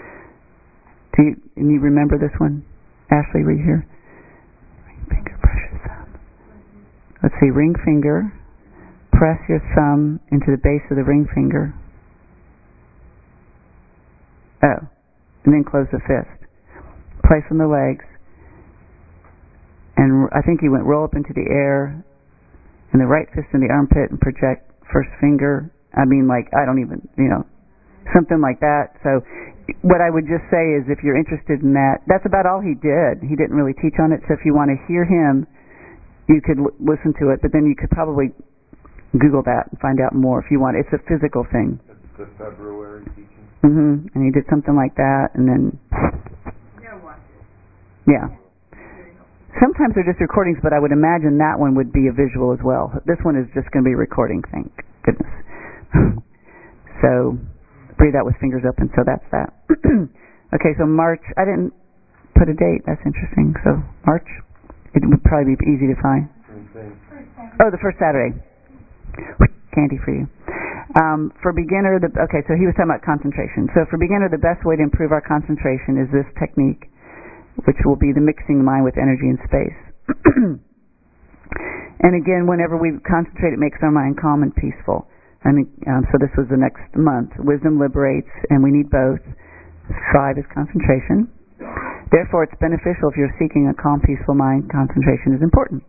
And you remember this one? Ashley, read here. Ring finger, press your thumb. Let's see, ring finger, press your thumb into the base of the ring finger. Oh, and then close the fist. Place on the legs, and I think he went roll up into the air, and the right fist in the armpit, and project first finger. I don't even, something like that. So what I would just say is, if you're interested in that, that's about all he did. He didn't really teach on it, so if you want to hear him, you could listen to it, but then you could probably Google that and find out more if you want. It's a physical thing. The February teaching? And he did something like that, and then... Yeah. Sometimes they're just recordings, but I would imagine that one would be a visual as well. This one is just going to be a recording, thank goodness. So, breathe out with fingers open, so that's that. Okay, so March, I didn't put a date, that's interesting. So, March, it would probably be easy to find. Oh, the first Saturday. Candy for you. For beginner, so he was talking about concentration. So for beginner, the best way to improve our concentration is this technique, which will be the mixing the mind with energy and space. And again, whenever we concentrate, it makes our mind calm and peaceful. So this was the next month. Wisdom liberates, and we need both. 5 is concentration. Therefore, it's beneficial if you're seeking a calm, peaceful mind. Concentration is important.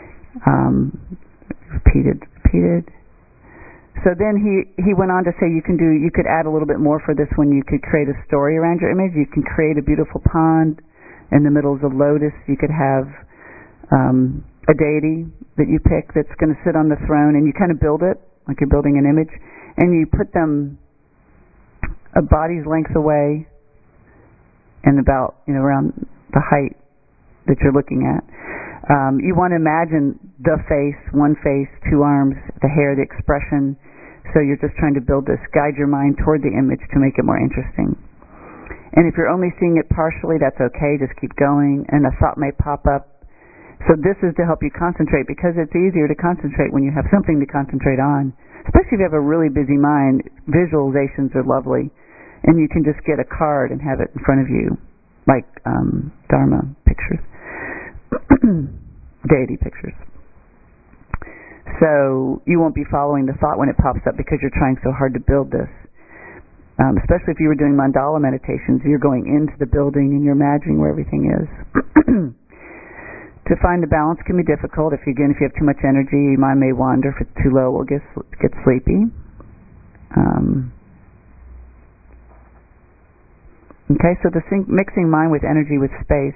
Repeated. So then he went on to say you could add a little bit more for this one. You could create a story around your image. You can create a beautiful pond. In the middle is a lotus. You could have a deity that you pick that's going to sit on the throne, and you kind of build it like you're building an image, and you put them a body's length away and about around the height that you're looking at. You want to imagine the face, one face, 2 arms, the hair, the expression. So you're just trying to build this. Guide your mind toward the image to make it more interesting. And if you're only seeing it partially, that's okay. Just keep going, and a thought may pop up. So this is to help you concentrate, because it's easier to concentrate when you have something to concentrate on. Especially if you have a really busy mind, visualizations are lovely. And you can just get a card and have it in front of you, like Dharma picture. pictures. Deity pictures. So you won't be following the thought when it pops up because you're trying so hard to build this. Especially if you were doing mandala meditations, you're going into the building and you're imagining where everything is. To find the balance can be difficult. If you have too much energy, your mind may wander. If it's too low, we'll get sleepy. Okay, so mixing mind with energy with space.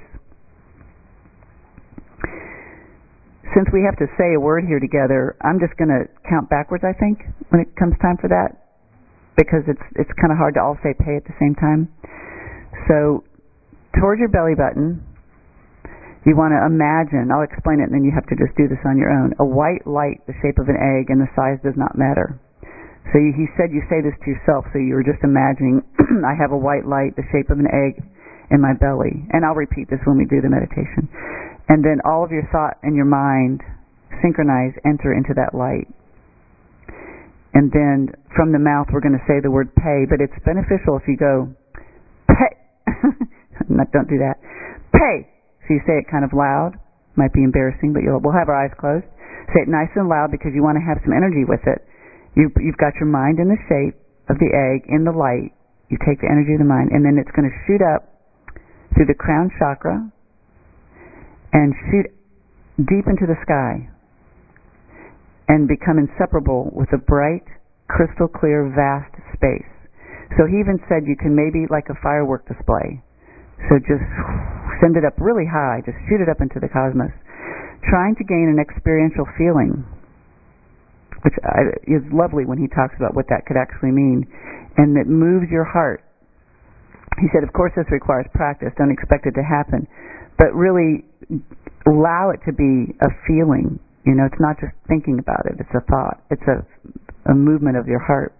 Since we have to say a word here together, I'm just going to count backwards, I think, when it comes time for that, because it's kind of hard to all say pay at the same time. So, towards your belly button, you want to imagine, I'll explain it and then you have to just do this on your own, a white light the shape of an egg, and the size does not matter. So he said you say this to yourself, so you were just imagining, I have a white light the shape of an egg in my belly. And I'll repeat this when we do the meditation. And then all of your thought and your mind synchronize, enter into that light. And then from the mouth we're going to say the word pay, but it's beneficial if you go, pay. Don't do that. Pay. So you say it kind of loud. Might be embarrassing, but we'll have our eyes closed. Say it nice and loud because you want to have some energy with it. You've got your mind in the shape of the egg in the light. You take the energy of the mind, and then it's going to shoot up through the crown chakra and shoot deep into the sky and become inseparable with a bright, crystal clear, vast space. So he even said you can maybe like a firework display. So just send it up really high, just shoot it up into the cosmos, trying to gain an experiential feeling, which is lovely when he talks about what that could actually mean, and it moves your heart. He said, of course this requires practice, don't expect it to happen, but really allow it to be a feeling. You know, it's not just thinking about it, it's a thought, it's a movement of your heart.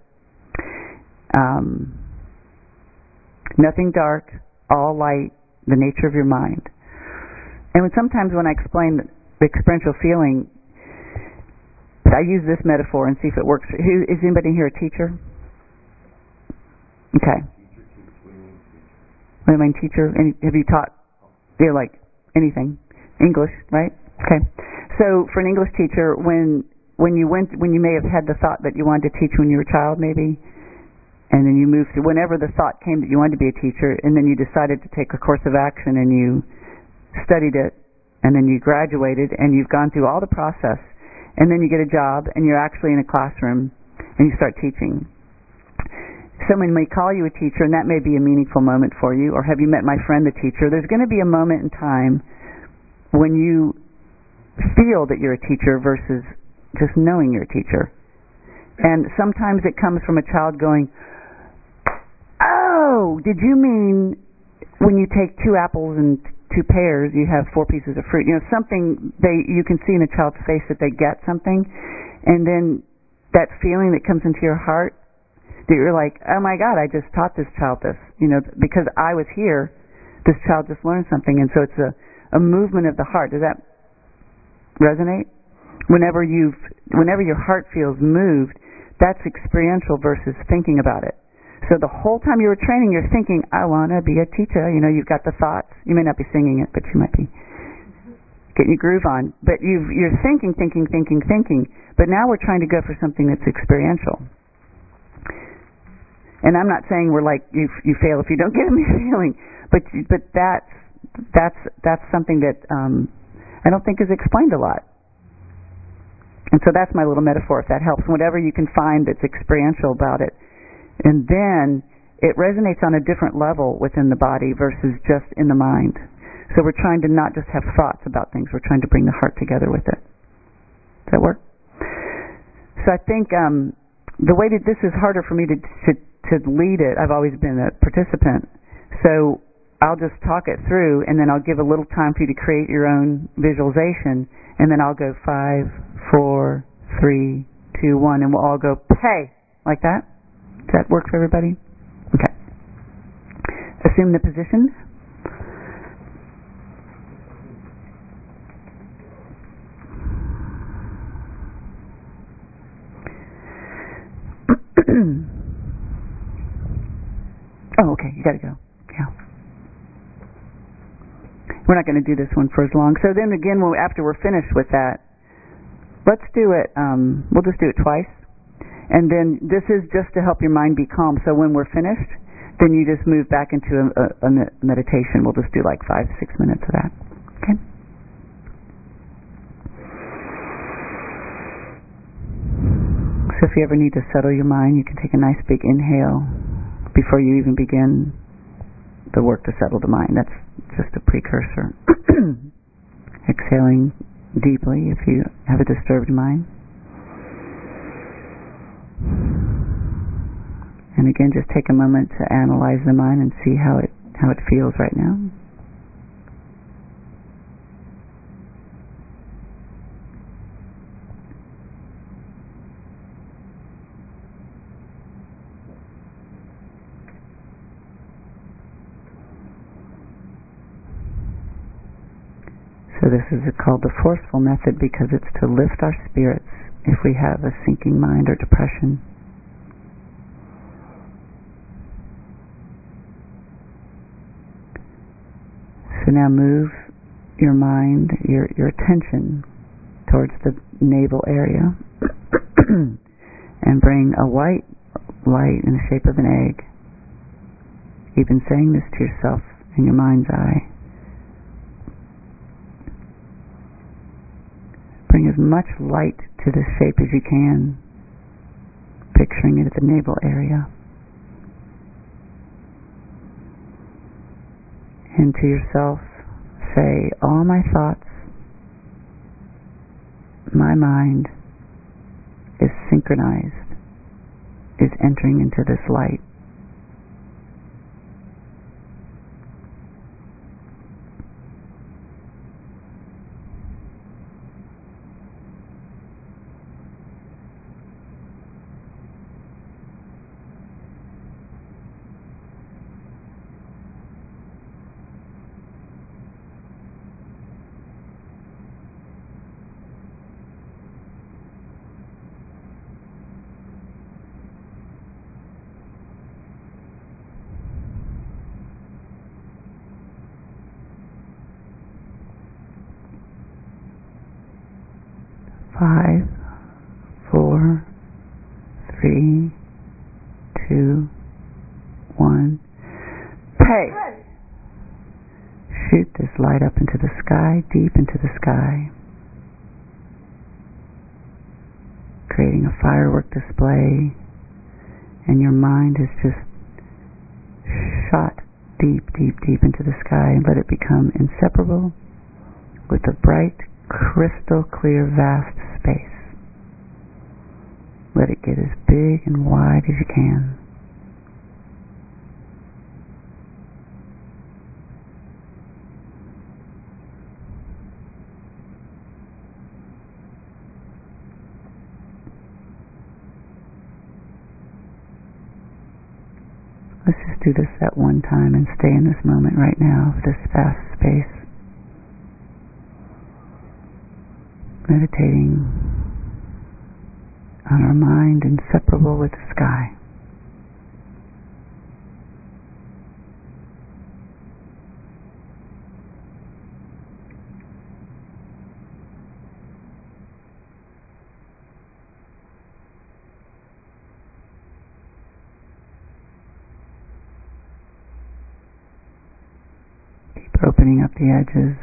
Nothing dark, all light, the nature of your mind. And sometimes when I explain the experiential feeling, I use this metaphor and see if it works. Is anybody here a teacher? Okay. What do you mean teacher? Have you taught, like anything? English, right? Okay. So for an English teacher, when you may have had the thought that you wanted to teach when you were a child, maybe, and then you moved through, whenever the thought came that you wanted to be a teacher, and then you decided to take a course of action and you studied it, and then you graduated, and you've gone through all the process, and then you get a job, and you're actually in a classroom, and you start teaching. Someone may call you a teacher, and that may be a meaningful moment for you, or have you met my friend the teacher? There's going to be a moment in time when you feel that you're a teacher versus just knowing you're a teacher. And sometimes it comes from a child going, oh, did you mean when you take 2 apples and 2 pears, you have 4 pieces of fruit? You know, something you can see in a child's face that they get something, and then that feeling that comes into your heart that you're like, oh my God, I just taught this child this. You know, because I was here, this child just learned something, and so it's a movement of the heart. Does that resonate? Whenever your heart feels moved, that's experiential versus thinking about it. So the whole time you were training, you're thinking, I want to be a teacher. You know, you've got the thoughts. You may not be singing it, but you might be getting your groove on. But you're thinking. But now we're trying to go for something that's experiential. And I'm not saying we're like, you fail if you don't get a feeling. But that's something that I don't think is explained a lot. And so that's my little metaphor, if that helps. Whatever you can find that's experiential about it. And then it resonates on a different level within the body versus just in the mind. So we're trying to not just have thoughts about things, we're trying to bring the heart together with it. Does that work? So I think the way that this is harder for me to lead it, I've always been a participant. So I'll just talk it through, and then I'll give a little time for you to create your own visualization, and then I'll go 5, 4, 3, 2, 1, and we'll all go pay, like that. Does that work for everybody? Okay. Assume the position. Oh, okay. You gotta go. Yeah. We're not going to do this one for as long. So then again, after we're finished with that, let's do it. We'll just do it twice. And then this is just to help your mind be calm. So when we're finished, then you just move back into a meditation. We'll just do like 5-6 minutes of that. Okay? So if you ever need to settle your mind, you can take a nice big inhale before you even begin the work to settle the mind. That's just a precursor. Exhaling deeply if you have a disturbed mind. And again, just take a moment to analyze the mind and see how it feels right now. So this is called the forceful method because it's to lift our spirits if we have a sinking mind or depression. So now move your mind, your attention towards the navel area and bring a white light in the shape of an egg. You've been saying this to yourself in your mind's eye. Bring as much light to this shape as you can, picturing it at the navel area. And to yourself, say, all my thoughts, my mind is synchronized, is entering into this light. Five, 4, 3, 2, 1. Pay. Shoot this light up into the sky, deep into the sky, creating a firework display, and your mind is just shot deep, deep, deep into the sky, and let it become inseparable with the bright, crystal clear, vast space. Let it get as big and wide as you can. Let's just do this at one time and stay in this moment right now of this vast space. Meditating on our mind inseparable with the sky. Keep opening up the edges.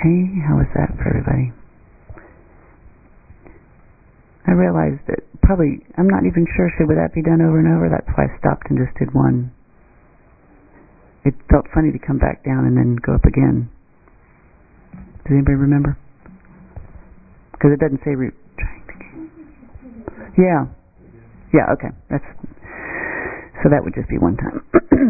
Okay, how was that for everybody? I realized that probably, I'm not even sure, would that be done over and over? That's why I stopped and just did one. It felt funny to come back down and then go up again. Does anybody remember? Because it doesn't say yeah. Yeah, okay. So that would just be one time.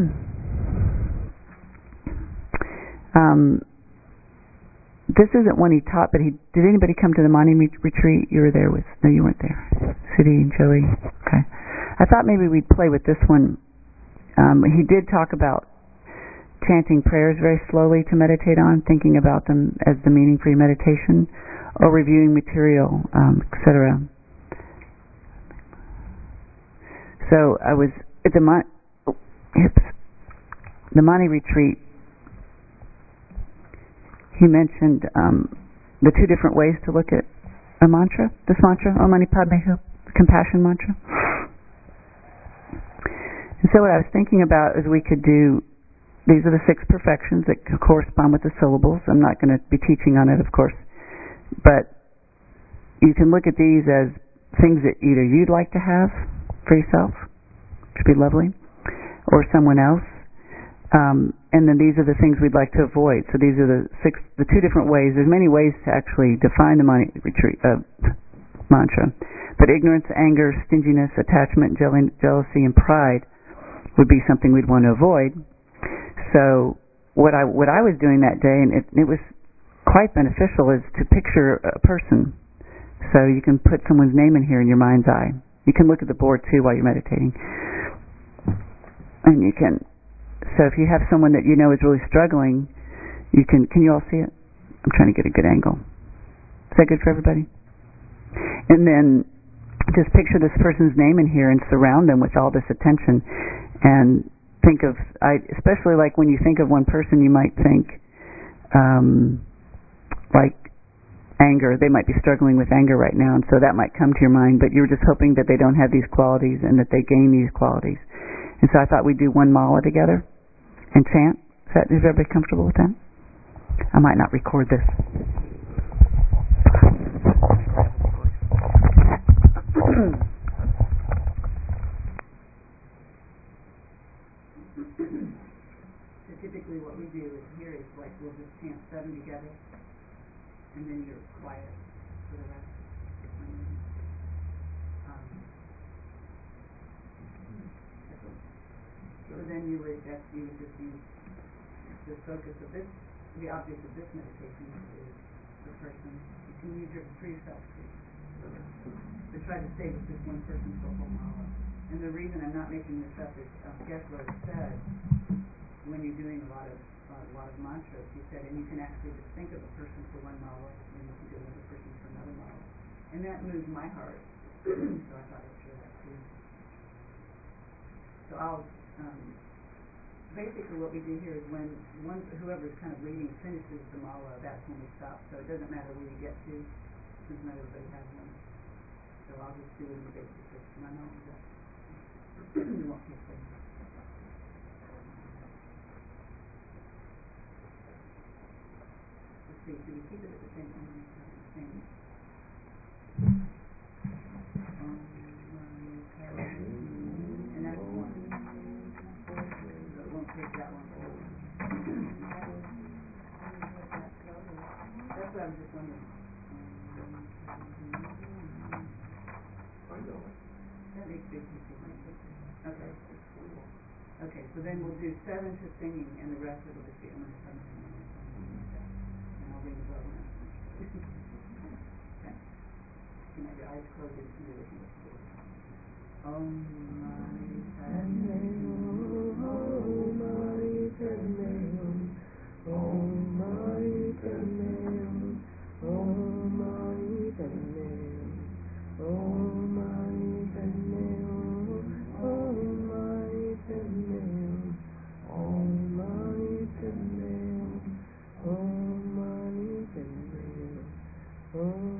This isn't one he taught, but did anybody come to the Monty retreat? You were there with, no, you weren't there. Sudhi and Joey. Okay. I thought maybe we'd play with this one. He did talk about chanting prayers very slowly to meditate on, thinking about them as the meaning for your meditation, or reviewing material, etc. So I was at the Monty retreat. He mentioned the two different ways to look at a mantra. This mantra, Om Mani Padme Hum, compassion mantra. And so what I was thinking about is we could do. These are the 6 perfections that correspond with the syllables. I'm not going to be teaching on it, of course. But you can look at these as things that either you'd like to have for yourself, which would be lovely, or someone else. And then these are the things we'd like to avoid. So these are the 2 different ways. There's many ways to actually define the mantra. But ignorance, anger, stinginess, attachment, jealousy, and pride would be something we'd want to avoid. So what I was doing that day, and it was quite beneficial, is to picture a person. So you can put someone's name in here in your mind's eye. You can look at the board too while you're meditating. And you can, so if you have someone that you know is really struggling, can you all see it? I'm trying to get a good angle. Is that good for everybody? And then just picture this person's name in here and surround them with all this attention. And think of, especially like when you think of one person, you might think like anger. They might be struggling with anger right now, and so that might come to your mind, but you're just hoping that they don't have these qualities and that they gain these qualities. And so I thought we'd do one mala together and chant. Is everybody comfortable with that? I might not record this. So typically what we do is here is like we'll just chant 7 together, and then you're quiet for the rest. So then you would just use the focus of this, the object of this meditation is the person. You can use it for yourself too. But try to stay with this one person for a whole mala. And the reason I'm not making this up is Geshe said when you're doing a lot of mantras, he said, and you can actually just think of a person for one mala, and you can do another person for another mala. And that moved my heart. So I thought I'd share that too. So I'll basically what we do here is when whoever's kind of leading finishes the mala, that's when we stop. So it doesn't matter where you get to, since not everybody has one. So I'll just do it in the basic system. I know that you won't take place. Let's see, should we keep it at the same time? And that's one. So it won't take that one forward. That's what I was just wondering. I know it. That makes big difference. Okay. Okay, so then we'll do 7 to singing, and the rest of it will just be I'm going to come and I'll ring the bell when I finish. Okay. You can have your eyes closed and do it. Om Mani Padme Hum, Om Mani Padme Hum, Om Mani Padme Hum, Om Mani Padme Hum, Om Mani Padme Hum, Om Mani Padme Hum, Om Mani Padme Hum, Om Mani Padme Hum,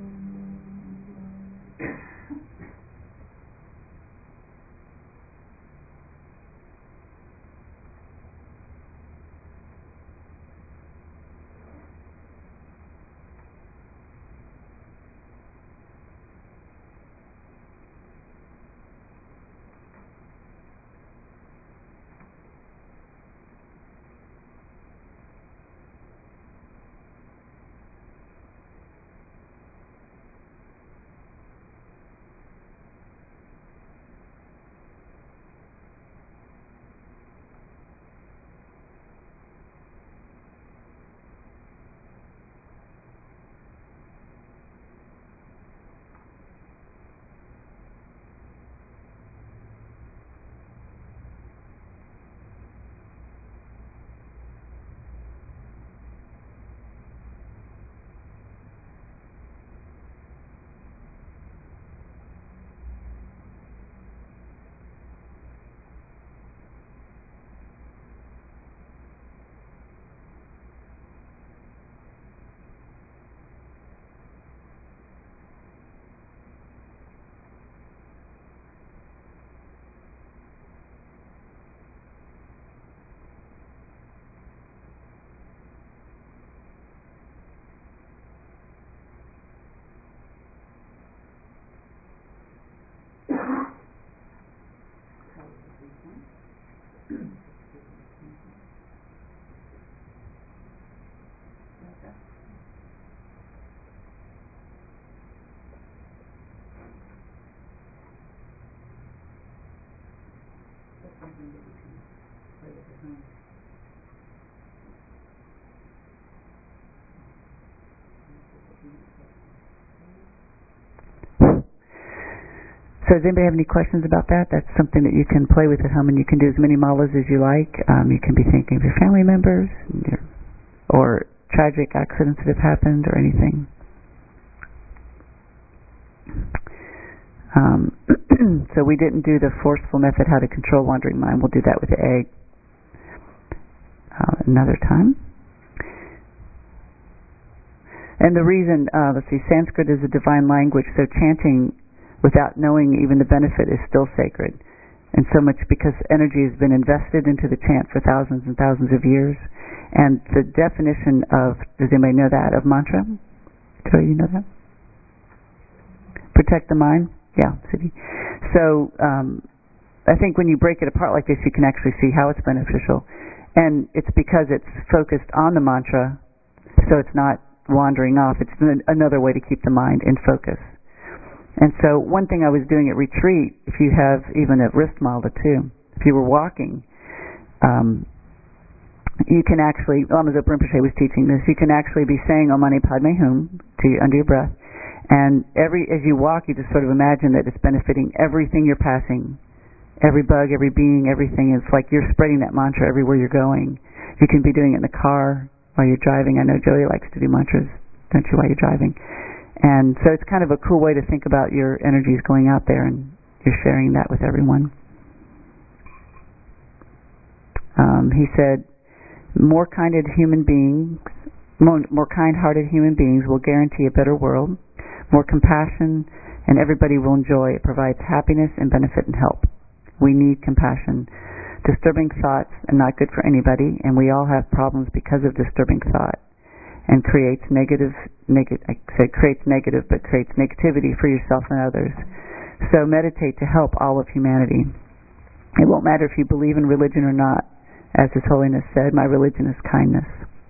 So does anybody have any questions about that? That's something that you can play with at home, and you can do as many malas as you like. You can be thinking of your family members or tragic accidents that have happened or anything. So we didn't do the forceful method, how to control wandering mind. We'll do that with the egg another time. And the reason, let's see, Sanskrit is a divine language, so chanting without knowing even the benefit is still sacred. And so much because energy has been invested into the chant for thousands and thousands of years. And the definition of, does anybody know that, of mantra? Joey, you know that? Protect the mind? Yeah, City. So I think when you break it apart like this, you can actually see how it's beneficial. And it's because it's focused on the mantra, so it's not wandering off. It's another way to keep the mind in focus. And so one thing I was doing at retreat, if you have even a wrist mala too, if you were walking, you can actually, Lama Zopa Rinpoche was teaching this, you can actually be saying Om Mani Padme Hum under your breath, and as you walk, you just sort of imagine that it's benefiting everything you're passing, every bug, every being, everything. It's like you're spreading that mantra everywhere you're going. You can be doing it in the car while you're driving. I know Joey likes to do mantras, don't you, while you're driving? And so it's kind of a cool way to think about your energies going out there, and you're sharing that with everyone. He said, more kind-hearted human beings will guarantee a better world. More compassion, and everybody will enjoy. It provides happiness and benefit and help. We need compassion. Disturbing thoughts are not good for anybody, and we all have problems because of disturbing thought. And creates negativity for yourself and others. So meditate to help all of humanity. It won't matter if you believe in religion or not. As His Holiness said, my religion is kindness.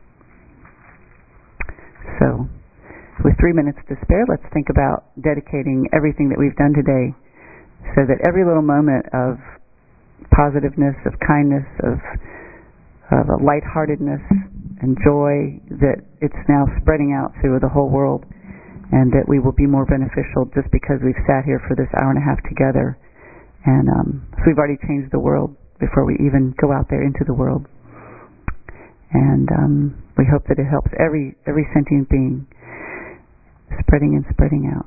So, with 3 minutes to spare, let's think about dedicating everything that we've done today so that every little moment of positiveness, of kindness, of a lightheartedness and joy, that it's now spreading out through the whole world, and that we will be more beneficial just because we've sat here for this hour and a half together. And so we've already changed the world before we even go out there into the world. And we hope that it helps every sentient being, spreading and spreading out.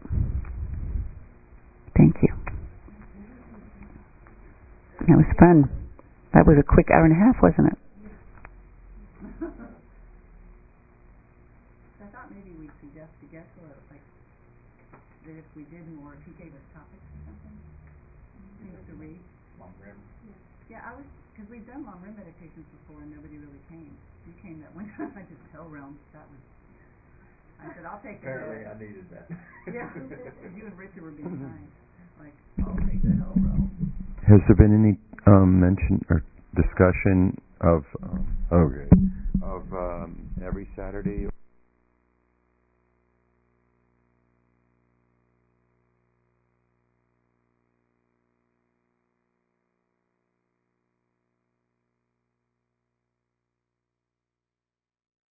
Thank you. That was fun. That was a quick hour and a half, wasn't it? I thought maybe we'd suggest to Geshe-la, like, that if we did more, if he gave us topics or something, things to read. Long Rim. Yeah, because we've done Long Rim meditations before and nobody really came. You came that one time, I just Hell Realms. I said, I'll take the Apparently I needed that. Yeah, you and Richard were being nice. Like, I'll take the Hell Realms. Has there been any mention or discussion of every Saturday